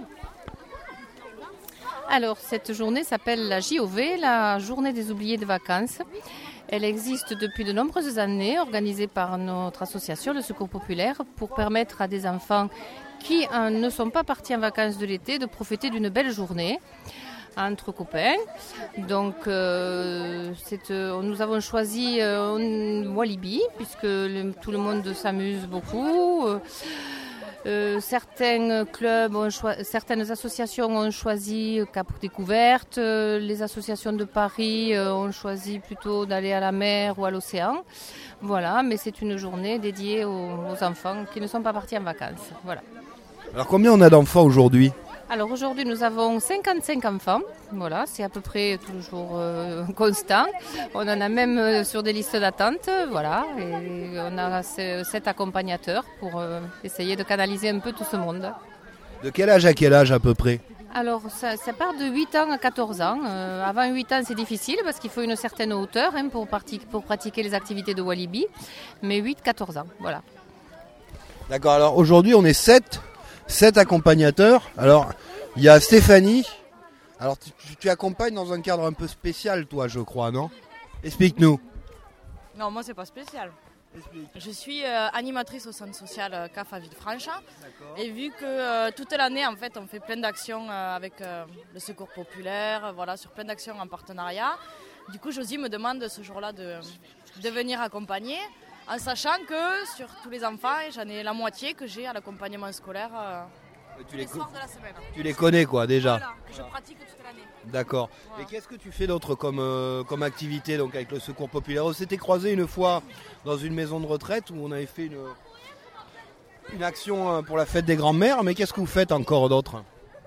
Alors, cette journée s'appelle la JOV, la Journée des oubliés de vacances. Elle existe depuis de nombreuses années, organisée par notre association, le Secours Populaire, pour permettre à des enfants qui ne sont pas partis en vacances de l'été de profiter d'une belle journée entre copains. Donc, nous avons choisi Walibi, puisque tout le monde s'amuse beaucoup. Certains clubs, certaines associations ont choisi Cap Découverte, les associations de Paris ont choisi plutôt d'aller à la mer ou à l'océan. Voilà, mais c'est une journée dédiée aux enfants qui ne sont pas partis en vacances. Voilà. Alors combien on a d'enfants aujourd'hui ? Alors aujourd'hui nous avons 55 enfants, voilà, c'est à peu près toujours constant. On en a même sur des listes d'attente, voilà, et on a 7 accompagnateurs pour essayer de canaliser un peu tout ce monde. De quel âge à quel âge à peu près ? Alors, ça part de 8 ans à 14 ans. Avant 8 ans, c'est difficile parce qu'il faut une certaine hauteur pour pratiquer les activités de Walibi. Mais 8-14 ans, voilà. D'accord, alors aujourd'hui, on est 7 accompagnateurs. Alors, il y a Stéphanie. Alors, tu accompagnes dans un cadre un peu spécial, toi, je crois, non ? Explique-nous. Non, moi, c'est pas spécial. Je suis animatrice au centre social CAF à Villefranche. Et vu que toute l'année, en fait, on fait plein d'actions avec le Secours populaire, voilà, sur plein d'actions en partenariat. Du coup, Josie me demande ce jour-là de venir accompagner, en sachant que sur tous les enfants, j'en ai la moitié que j'ai à l'accompagnement scolaire les soirs de la semaine. Tu les connais, quoi, déjà. Voilà, que je pratique toute l'année. D'accord. Voilà. Et qu'est-ce que tu fais d'autre comme activité donc, avec le Secours populaire ? On s'était croisés une fois dans une maison de retraite où on avait fait une action pour la fête des grands-mères, mais qu'est-ce que vous faites encore d'autre ?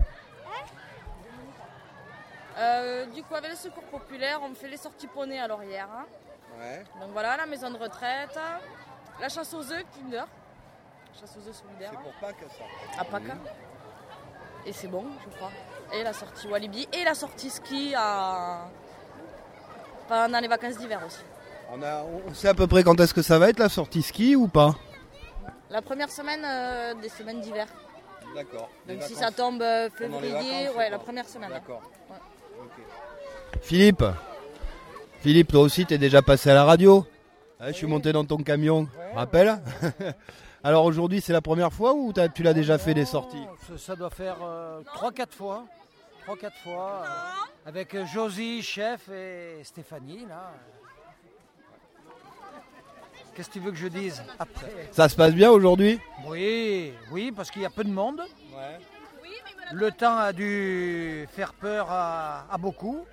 Du coup, avec le Secours populaire, on fait les sorties poney à Laurière. Hein. Ouais. Donc voilà, la maison de retraite, la chasse aux œufs Kinder, chasse aux œufs solidaire. C'est pour Pâques, ça ? À Pâques. Et c'est bon, je crois. Et la sortie Walibi et la sortie ski pendant les vacances d'hiver aussi. On sait à peu près quand est-ce que ça va être la sortie ski ou pas ? La première semaine des semaines d'hiver. D'accord. Donc si ça tombe février, ouais, la première semaine. D'accord. Ouais. Okay. Philippe, toi aussi t'es déjà passé à la radio. Je suis monté dans ton camion, rappelle. Alors aujourd'hui c'est la première fois ou tu l'as déjà fait des sorties ? Ça doit faire 3-4 fois. 3-4 fois. Avec Josie, chef, et Stéphanie là. Qu'est-ce que tu veux que je dise après ? Ça se passe bien aujourd'hui ? Oui, parce qu'il y a peu de monde. Ouais. Le temps a dû faire peur à beaucoup.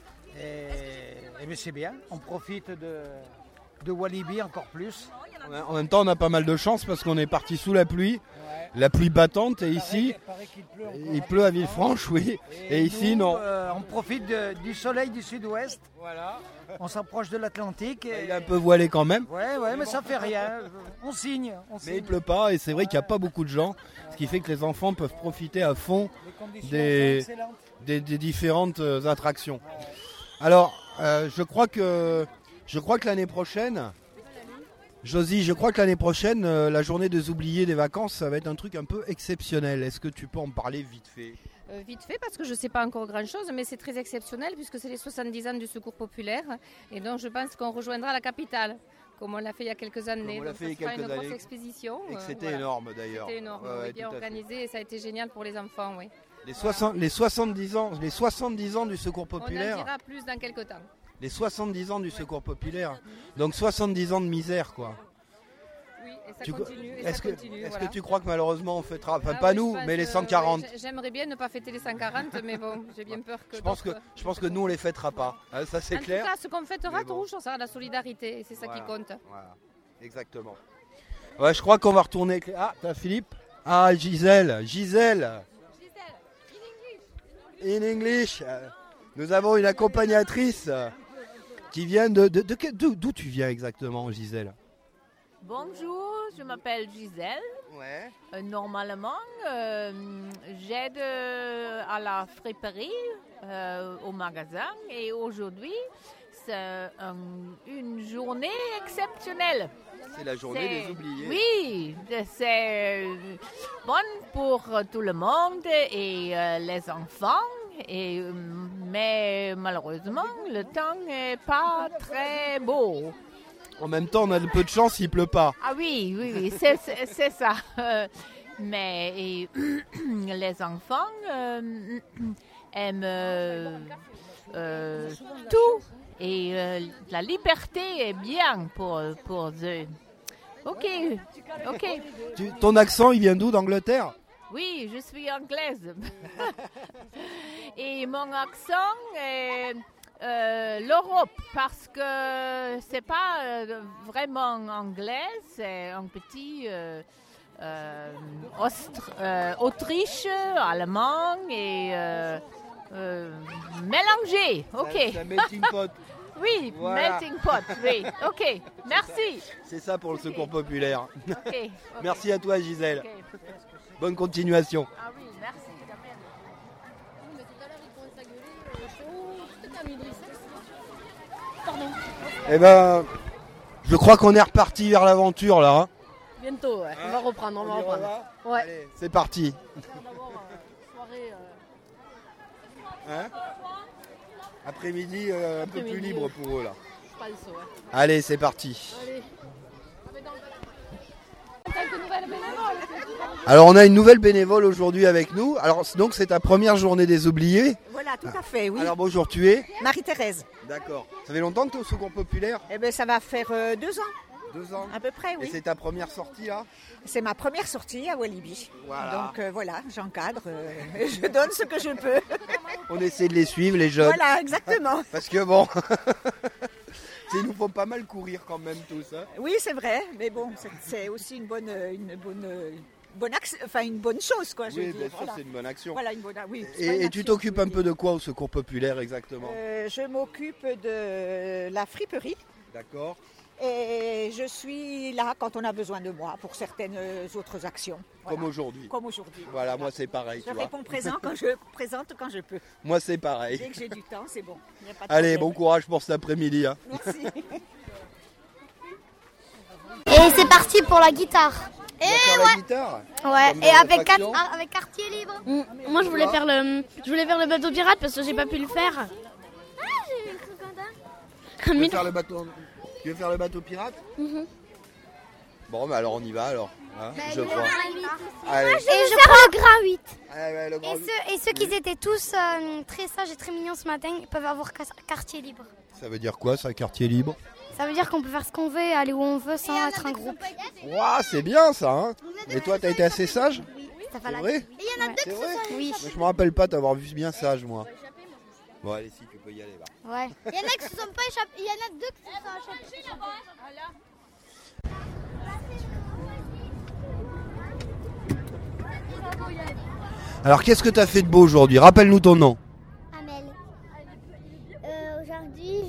Et c'est bien, on profite de Walibi encore plus. En même temps, on a pas mal de chance parce qu'on est parti sous la pluie. La pluie battante et ici, il pleut à Villefranche, oui. Et ici, nous, non. On profite du soleil du sud-ouest. Voilà. On s'approche de l'Atlantique. Il est un peu voilé quand même. Ouais, mais ça fait rien. On signe. Mais il pleut pas et c'est vrai qu'il n'y a pas beaucoup de gens. Ce qui fait que les enfants peuvent profiter à fond des différentes attractions. Alors, je crois que l'année prochaine... Josie, je crois que l'année prochaine, la journée des oubliés des vacances, ça va être un truc un peu exceptionnel. Est-ce que tu peux en parler vite fait ? Vite fait, parce que je ne sais pas encore grand-chose, mais c'est très exceptionnel puisque c'est les 70 ans du Secours populaire. Et donc, je pense qu'on rejoindra la capitale, comme on l'a fait il y a quelques années. Donc, ça sera une grosse expédition. Et que c'était énorme d'ailleurs. C'était énorme, bien organisé et ça a été génial pour les enfants, oui. Les 70 ans du Secours populaire. On en dira plus dans quelques temps. Les 70 ans du Secours populaire. Donc 70 ans de misère, quoi. Oui, et ça continue. Est-ce que tu crois que malheureusement on fêtera, enfin pas nous, mais les 140 J'aimerais bien ne pas fêter les 140, mais bon, j'ai bien peur que... Je pense que nous on les fêtera pas, ça c'est clair. En tout cas, ce qu'on fêtera, toujours, ça sera la solidarité, et c'est ça qui compte. Voilà, exactement. Ouais, je crois qu'on va retourner avec les... Ah, t'as Philippe ? Ah, Gisèle. In English. Nous avons une accompagnatrice qui vient d'où tu viens exactement, Gisèle ? Bonjour, je m'appelle Gisèle. Ouais. Normalement, j'aide à la friperie, au magasin, et aujourd'hui, c'est une journée exceptionnelle. C'est la journée des oubliés. Oui, c'est bon pour tout le monde et les enfants. Mais malheureusement, le temps n'est pas très beau. En même temps, on a un peu de chance, il pleut pas. Ah oui, c'est ça. Mais les enfants aiment tout. Et la liberté est bien pour eux. Ok. Ton accent, il vient d'où, d'Angleterre ? Oui, je suis anglaise. Et mon accent est l'Europe, parce que c'est pas vraiment anglais, c'est un petit Autriche, allemand et mélangé. Ok. C'est un melting pot. Oui, voilà. Melting pot, oui. Ok, merci. C'est ça pour le Secours populaire. Okay. Merci à toi, Gisèle. Bonne continuation. Ah oui, merci. Pardon. Eh ben, je crois qu'on est reparti vers l'aventure là. Hein. Bientôt, ouais. On va reprendre, Ouais. Allez, c'est parti. Soirée, Hein Après-midi, un peu plus libre pour eux là. je pense, ouais. Allez, c'est parti. Allez. Alors on a une nouvelle bénévole aujourd'hui avec nous. Alors donc c'est ta première journée des oubliés. Voilà, tout à fait, oui. Alors bonjour, tu es Marie-Thérèse. D'accord. Ça fait longtemps que tu es au Secours Populaire? Eh bien, ça va faire 2 ans. 2 ans. À peu près, oui. Et c'est ta première sortie là? C'est ma première sortie à Walibi. Voilà. Donc voilà, j'encadre, je donne ce que je peux. On essaie de les suivre, les jeunes. Voilà, exactement. Parce que bon, ils nous font pas mal courir quand même tous. Hein. Oui, c'est vrai, mais bon, c'est aussi une bonne chose, quoi. Oui, bien sûr, c'est une bonne action. Voilà, oui. Et tu t'occupes un peu de quoi au Secours Populaire exactement? Je m'occupe de la friperie. D'accord. Et je suis là quand on a besoin de moi pour certaines autres actions. Voilà. Comme aujourd'hui. Comme aujourd'hui. Voilà, moi c'est pareil. Je réponds présent quand je présente quand je peux. Moi c'est pareil. Dès que j'ai du temps, c'est bon. Y a pas de Allez, problème. bon courage pour cet après-midi. Hein. Merci. Et c'est parti pour la guitare. Et ouais. la guitare. Ouais, Comme et dans avec, l'attraction. avec quartier libre. Moi, je voulais faire le bateau pirate parce que j'ai pas pu le faire. Ah, j'ai cru Tu veux faire le bateau, tu veux faire le bateau pirate? Bon, mais alors on y va alors. Hein, je crois. Allez. Et je crois le grand 8. Allez, ouais, le grand Et ceux qui étaient tous très sages et très mignons ce matin, ils peuvent avoir quartier libre. Ça veut dire quoi, ça, quartier libre? Ça veut dire qu'on peut faire ce qu'on veut et aller où on veut sans être un groupe. Waouh, c'est bien ça. Hein. Et toi, t'as été assez sage? C'est vrai? Et il y en a deux qui sont Oui. Mais je me rappelle pas t'avoir vu bien sage, moi. Bon, allez, si, tu peux y aller là. Ouais. Il y en a qui se sont pas échappés. Il y en a deux qui se sont échappés. Alors, qu'est-ce que t'as fait de beau aujourd'hui? Rappelle-nous ton nom. Amel. Aujourd'hui,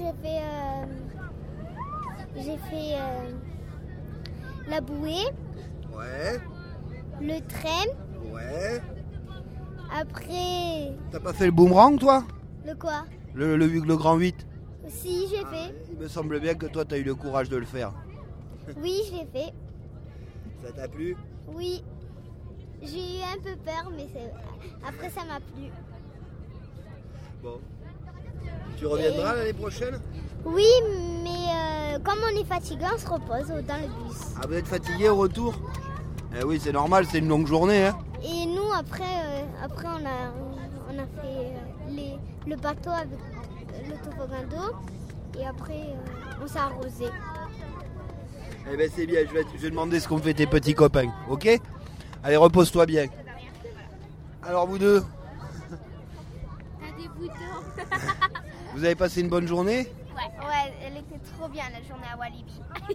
j'ai fait la bouée, Ouais. le train. Ouais. Après, T'as pas fait le boomerang, toi? le quoi? Le grand 8? Si, j'ai fait. Il me semble bien que toi, t'as eu le courage de le faire. Oui, je l'ai fait. Ça t'a plu? Oui. J'ai eu un peu peur, mais après, ça m'a plu. Bon. Tu reviendras l'année prochaine? Oui, mais comme on est fatigué, on se repose dans le bus. Ah, vous êtes fatigué au retour? Eh oui, c'est normal, c'est une longue journée. Hein. Et nous, après on a fait le bateau avec le toboggan d'eau. Et après, on s'est arrosé. Eh ben c'est bien, je vais demander ce qu'ont fait tes petits copains, ok? Allez, repose-toi bien. Alors vous deux, T'as des boutons. vous avez passé une bonne journée? Ouais, elle était trop bien la journée à Walibi.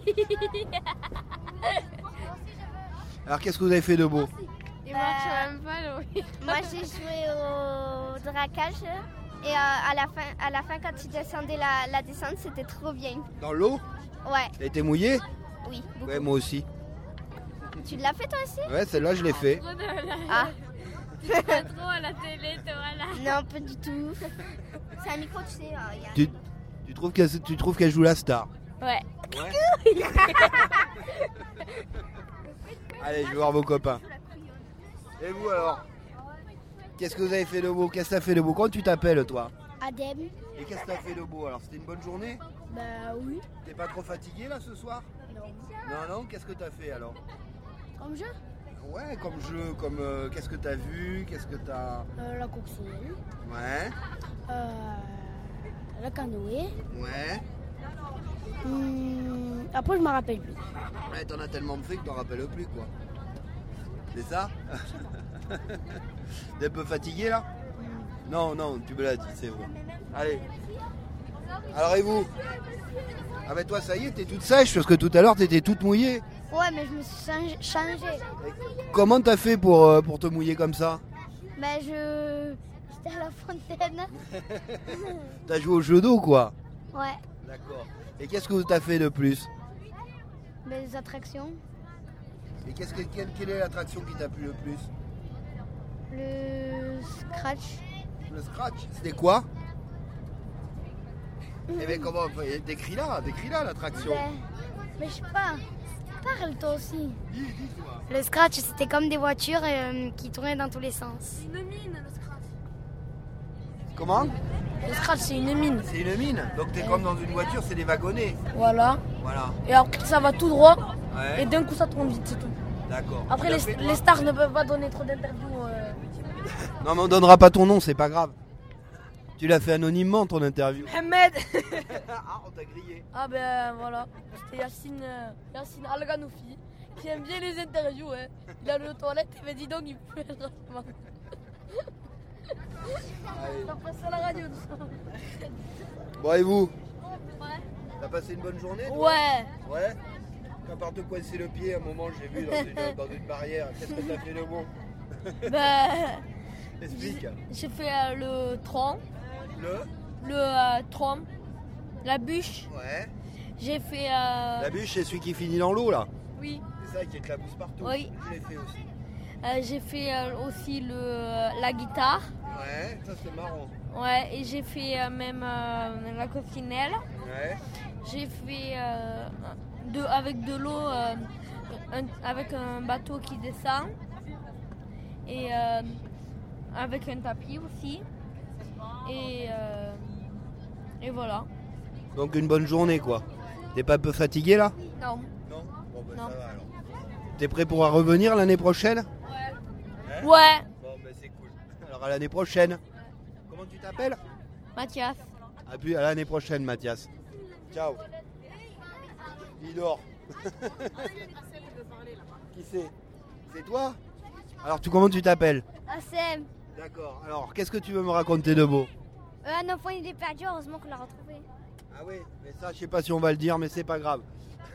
Alors qu'est-ce que vous avez fait de beau? Moi j'ai joué au dracage et à la fin quand tu descendais la descente c'était trop bien. Dans l'eau? Ouais. T'as été mouillé? Oui, beaucoup. Ouais, moi aussi. Tu l'as fait toi aussi? Ouais, celle-là je l'ai fait. Ah. Tu pas trop à la télé, toi là. Non, pas du tout. C'est un micro, tu sais. Tu trouves qu'elle joue la star? Ouais. Allez, je vais voir vos copains. Et vous alors? Qu'est-ce que vous avez fait de beau? Qu'est-ce que t'as fait de beau? Comment tu t'appelles toi? Adem. Et qu'est-ce que t'as fait de beau? Alors c'était une bonne journée? Bah oui. T'es pas trop fatigué là ce soir? Non, qu'est-ce que t'as fait alors? Comme jeu? Ouais, comme jeu, comme qu'est-ce que t'as vu? Qu'est-ce que t'as... La coccinelle. Ouais. Le canoë. Ouais. Après je me rappelle plus. Ouais, t'en as tellement fait que t'en rappelles plus quoi. C'est ça? T'es un peu fatigué là? Non, tu me l'as dit, c'est vrai. Allez. Alors et vous? Ah ben toi ça y est, t'es toute sèche parce que tout à l'heure t'étais toute mouillée. Ouais, mais je me suis changée. Comment t'as fait pour te mouiller comme ça? Bah j'étais à la fontaine. T'as joué au jeu d'eau quoi? Ouais. D'accord. Et qu'est-ce que t'as fait de plus? Des attractions. Et quelle est l'attraction qui t'a plu le plus? Le scratch. Le scratch? C'était quoi? Eh bien comment, décris-la l'attraction. Mais je sais pas, parle toi aussi. Le scratch, c'était comme des voitures qui tournaient dans tous les sens. C'est une mine, le scratch. Comment? Le scratch, c'est une mine. C'est une mine, donc t'es comme dans une voiture, c'est des wagonnets. Voilà. Voilà. Et après, ça va tout droit. Ouais. Et d'un coup, ça tourne vite, c'est tout. D'accord. Après, les stars ne peuvent pas donner trop d'interviews. Non mais on donnera pas ton nom, c'est pas grave. Tu l'as fait anonymement ton interview. Mohamed. Ah, on t'a grillé. Ah ben voilà, c'était Yacine Alganoufi qui aime bien les interviews. Hein. Il a le toilette, il m'a dit donc il peut être ça passe sur la radio. Bon et vous? T'as passé une bonne journée toi? Ouais. À part te coincer le pied, à un moment j'ai vu dans une barrière. Qu'est-ce que t'as fait de bon? Explique. J'ai fait le tronc. Le tronc. La bûche. Ouais. J'ai fait... La bûche, c'est celui qui finit dans l'eau là? Oui. C'est ça qui éclabousse partout? Oui. Je l'ai fait aussi. J'ai fait aussi la guitare. Ouais, ça c'est marrant. Ouais, et j'ai fait même la coccinelle. Ouais. J'ai fait avec de l'eau, avec un bateau qui descend. Et avec un tapis aussi. Et voilà. Donc une bonne journée quoi. T'es pas un peu fatigué là? Non. Non? Bon ben Non. ça va alors. T'es prêt pour revenir l'année prochaine? Ouais. Bon ben c'est cool. Alors à l'année prochaine. Comment tu t'appelles? Mathias. À plus à l'année prochaine Mathias. Ciao. Il dort. Qui c'est? C'est toi? Alors comment tu t'appelles? Assem. D'accord. Alors qu'est-ce que tu veux me raconter de beau? Un enfant il est perdu, heureusement qu'on l'a retrouvé. Ah oui, mais ça je sais pas si on va le dire mais c'est pas grave.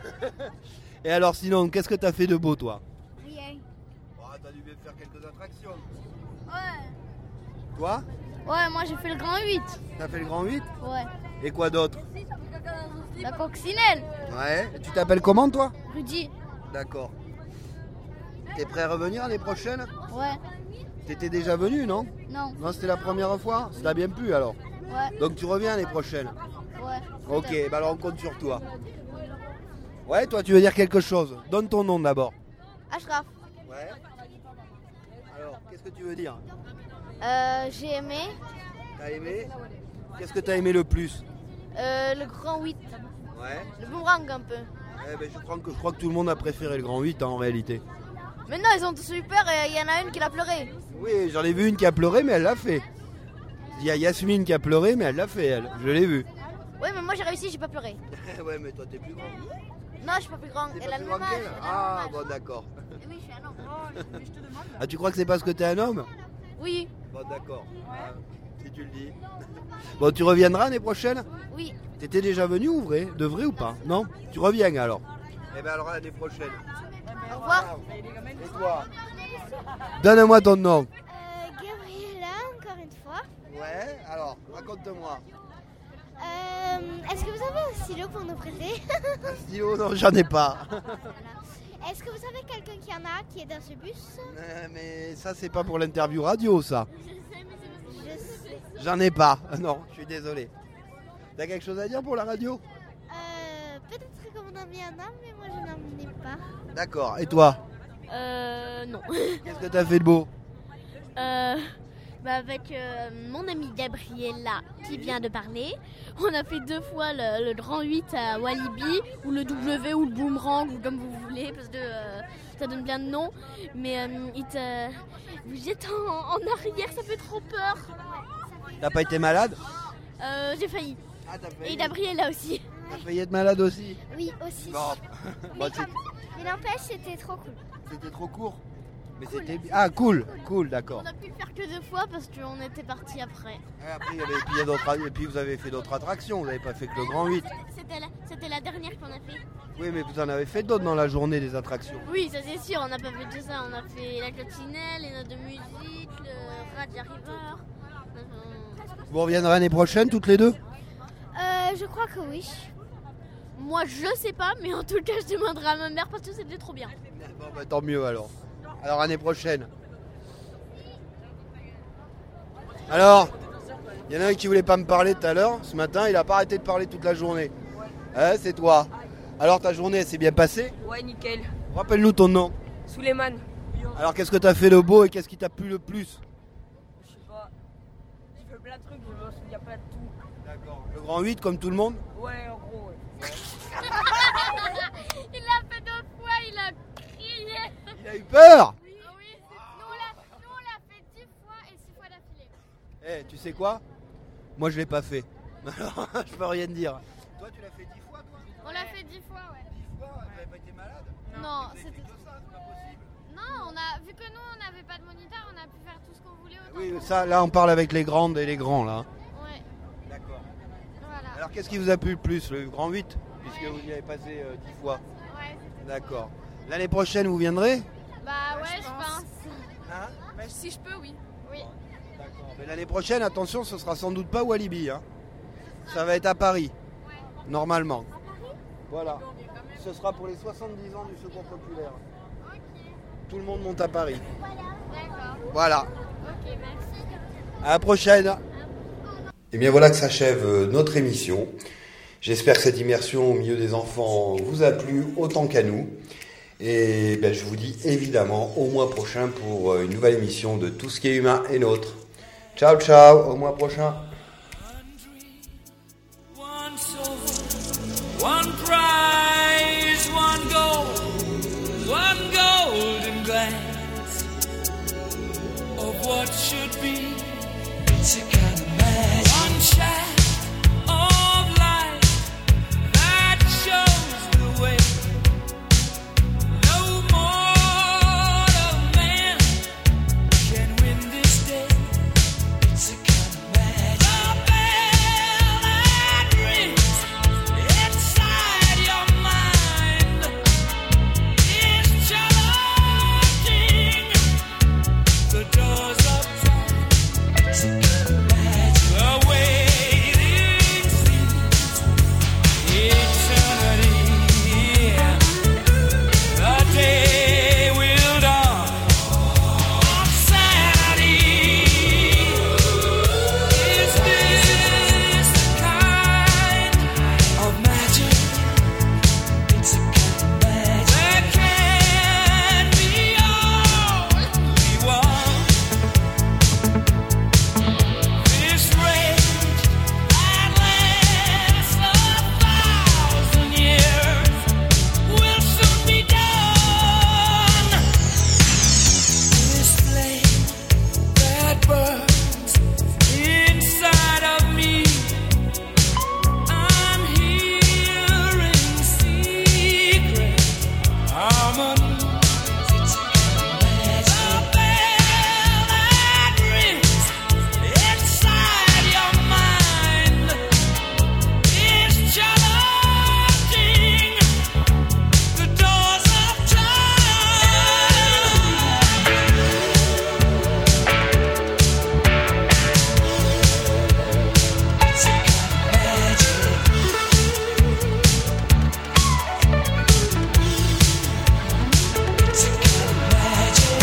Et alors sinon, qu'est-ce que t'as fait de beau toi? Rien. Oh, t'as dû bien faire quelques attractions. Ouais. Toi? Ouais, moi j'ai fait le grand 8. T'as fait le grand 8? Ouais. Et quoi d'autre? La coccinelle. Ouais. Tu t'appelles comment toi? Rudy. D'accord. T'es prêt à revenir l'année prochaine? Ouais. T'étais déjà venu, non? Non. Non, c'était la première fois? Ça t'a bien plu alors? Ouais. Donc tu reviens l'année prochaine? Ouais. Ok, bah alors on compte sur toi. Ouais, toi tu veux dire quelque chose? Donne ton nom d'abord. Ashraf. Ouais. Alors, qu'est-ce que tu veux dire? J'ai aimé. T'as aimé? Qu'est-ce que t'as aimé le plus? Le grand 8. Ouais. Le boomerang un peu. Ouais, ben, je crois que tout le monde a préféré le grand 8 en réalité. Mais non, ils sont tous super et il y en a une qui l'a pleuré. Oui, j'en ai vu une qui a pleuré, mais elle l'a fait. Il y a Yasmine qui a pleuré, mais elle l'a fait, elle. Je l'ai vu. Oui, mais moi j'ai réussi, j'ai pas pleuré. Ouais, mais toi t'es plus grand. Non, je suis pas plus grande. T'es Elle pas a le plus même grande âge. qu'elle? elle a le Ah, même âge. bon, d'accord. Et oui, je suis un homme. Ah, tu crois que c'est parce que t'es un homme? Oui. Bon, d'accord. Ah, si tu le dis. Bon, tu reviendras l'année prochaine? Oui. T'étais déjà venu ou vrai? De vrai ou pas? Non? Tu reviens alors? Eh ben alors à l'année prochaine. Au revoir. Et toi? Donne-moi ton nom. Gabriella, encore une fois. Ouais, alors, raconte-moi. Est-ce que vous avez un stylo pour nous prêter? Un stylo? Non, j'en ai pas. Est-ce que vous savez quelqu'un qui en a, qui est dans ce bus? Mais ça, c'est pas pour l'interview radio, ça. Je sais. J'en ai pas. Non, je suis désolé. T'as quelque chose à dire pour la radio? Peut-être que mon ami en a, mais moi je n'en ai pas. D'accord. Et toi? Non. Qu'est-ce que t'as fait de beau? Avec mon amie Gabriella qui vient de parler, on a fait 2 fois le grand 8 à Walibi, ou le W ou le boomerang, ou comme vous voulez, parce que ça donne plein de noms. Mais vous êtes en arrière, ça fait trop peur. T'as pas été malade? J'ai failli. Ah, t'as failli. Et Gabriella aussi. T'as failli être malade aussi? Oui, aussi. Bon. Bon, Mais n'empêche, c'était trop cool. c'était trop court. Mais c'était bien. Ah, cool, d'accord. On a pu le faire que 2 fois parce qu'on était partis après. Ouais, après, il y a d'autres, et puis vous avez fait d'autres attractions, vous n'avez pas fait que le grand 8. C'était la dernière qu'on a fait. Oui, mais vous en avez fait d'autres dans la journée des attractions. Oui, ça c'est sûr, on n'a pas fait tout ça. On a fait la coccinelle, les notes de musique, le Raja River. Vous reviendrez l'année prochaine, toutes les deux? Je crois que oui. Moi je sais pas, mais en tout cas je demanderai à ma mère parce que c'était trop bien. Bon, bah, tant mieux alors. Alors, année prochaine. Alors, Il y en a un qui voulait pas me parler tout à l'heure. Ce matin, il a pas arrêté de parler toute la journée. Hein, c'est toi. Alors ta journée, elle s'est bien passée? Ouais, nickel. Rappelle-nous ton nom. Souleymane. Alors qu'est-ce que t'as fait de beau et qu'est-ce qui t'a plu le plus? Je sais pas. J'ai fait plein de trucs, je me souviens pas de tout. D'accord. Le grand 8 comme tout le monde? Ouais, en gros, ouais. Il l'a fait 2 fois, il a crié. Il a eu peur? Oui, oui. Nous on l'a fait 10 fois et 6 fois d'affilée. Eh, tu sais quoi? Moi je l'ai pas fait. Alors je peux rien dire. Toi tu l'as fait 10 fois toi? On l'a fait 10 fois, ouais. 10 fois? Tu n'avais pas été malade? Non, c'était que ça, c'est pas possible. Non, vu que nous on n'avait pas de moniteur, on a pu faire tout ce qu'on voulait autant. Oui, ça là on parle avec les grandes et les grands là. Ouais. D'accord. Voilà. Alors qu'est-ce qui vous a plu le plus? Le grand 8? Puisque vous y avez passé 10 fois. Ouais. D'accord. L'année prochaine vous viendrez? Bah ouais, je pense. Hein? Bah, si je peux, oui. Oui. D'accord. Mais l'année prochaine, attention, ce sera sans doute pas Walibi. Hein. Ça va être à Paris. Normalement. Voilà. Ce sera pour les 70 ans du Secours Populaire. Tout le monde monte à Paris. D'accord. Voilà. Ok, merci. À la prochaine. Et bien voilà que s'achève notre émission. J'espère que cette immersion au milieu des enfants vous a plu autant qu'à nous. Et ben, je vous dis évidemment au mois prochain pour une nouvelle émission de Tout ce qui est humain est nôtre. Ciao ciao, au mois prochain. One prize, one golden glance of what should be. It's a kind of magic. One shaft of light that shows the way. No mortal man can win this day. It's a kind of magic. The bell that rings inside your mind is challenging the doors of time. It's a kind of magic. The waiting seems eternity. The day will dawn on Saturday. Is this the kind of magic? It's a kind of magic. There can be only one. This rage that lasts 1,000 years will soon be done. This flame that burns inside of me, I'm hearing secret harmonies. It's a kind of magic. The bell that rings inside your mind is challenging the doors of time. It's a kind of magic. It's a kind of magic.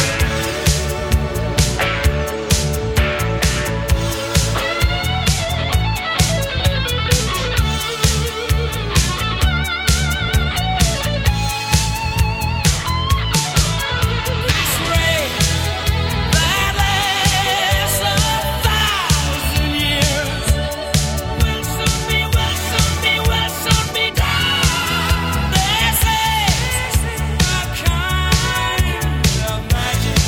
This rain that lasts 1,000 years will soon be done. This is a kind of magic.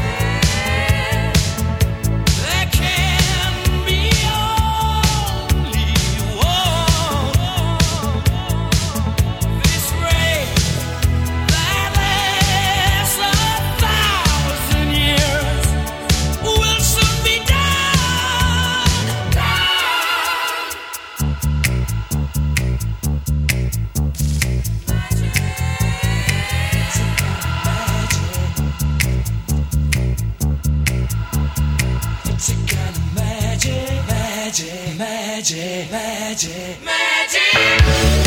There can be only one. This rain that lasts 1,000 years will soon be done. It's a kind of magic, magic, magic, magic, magic.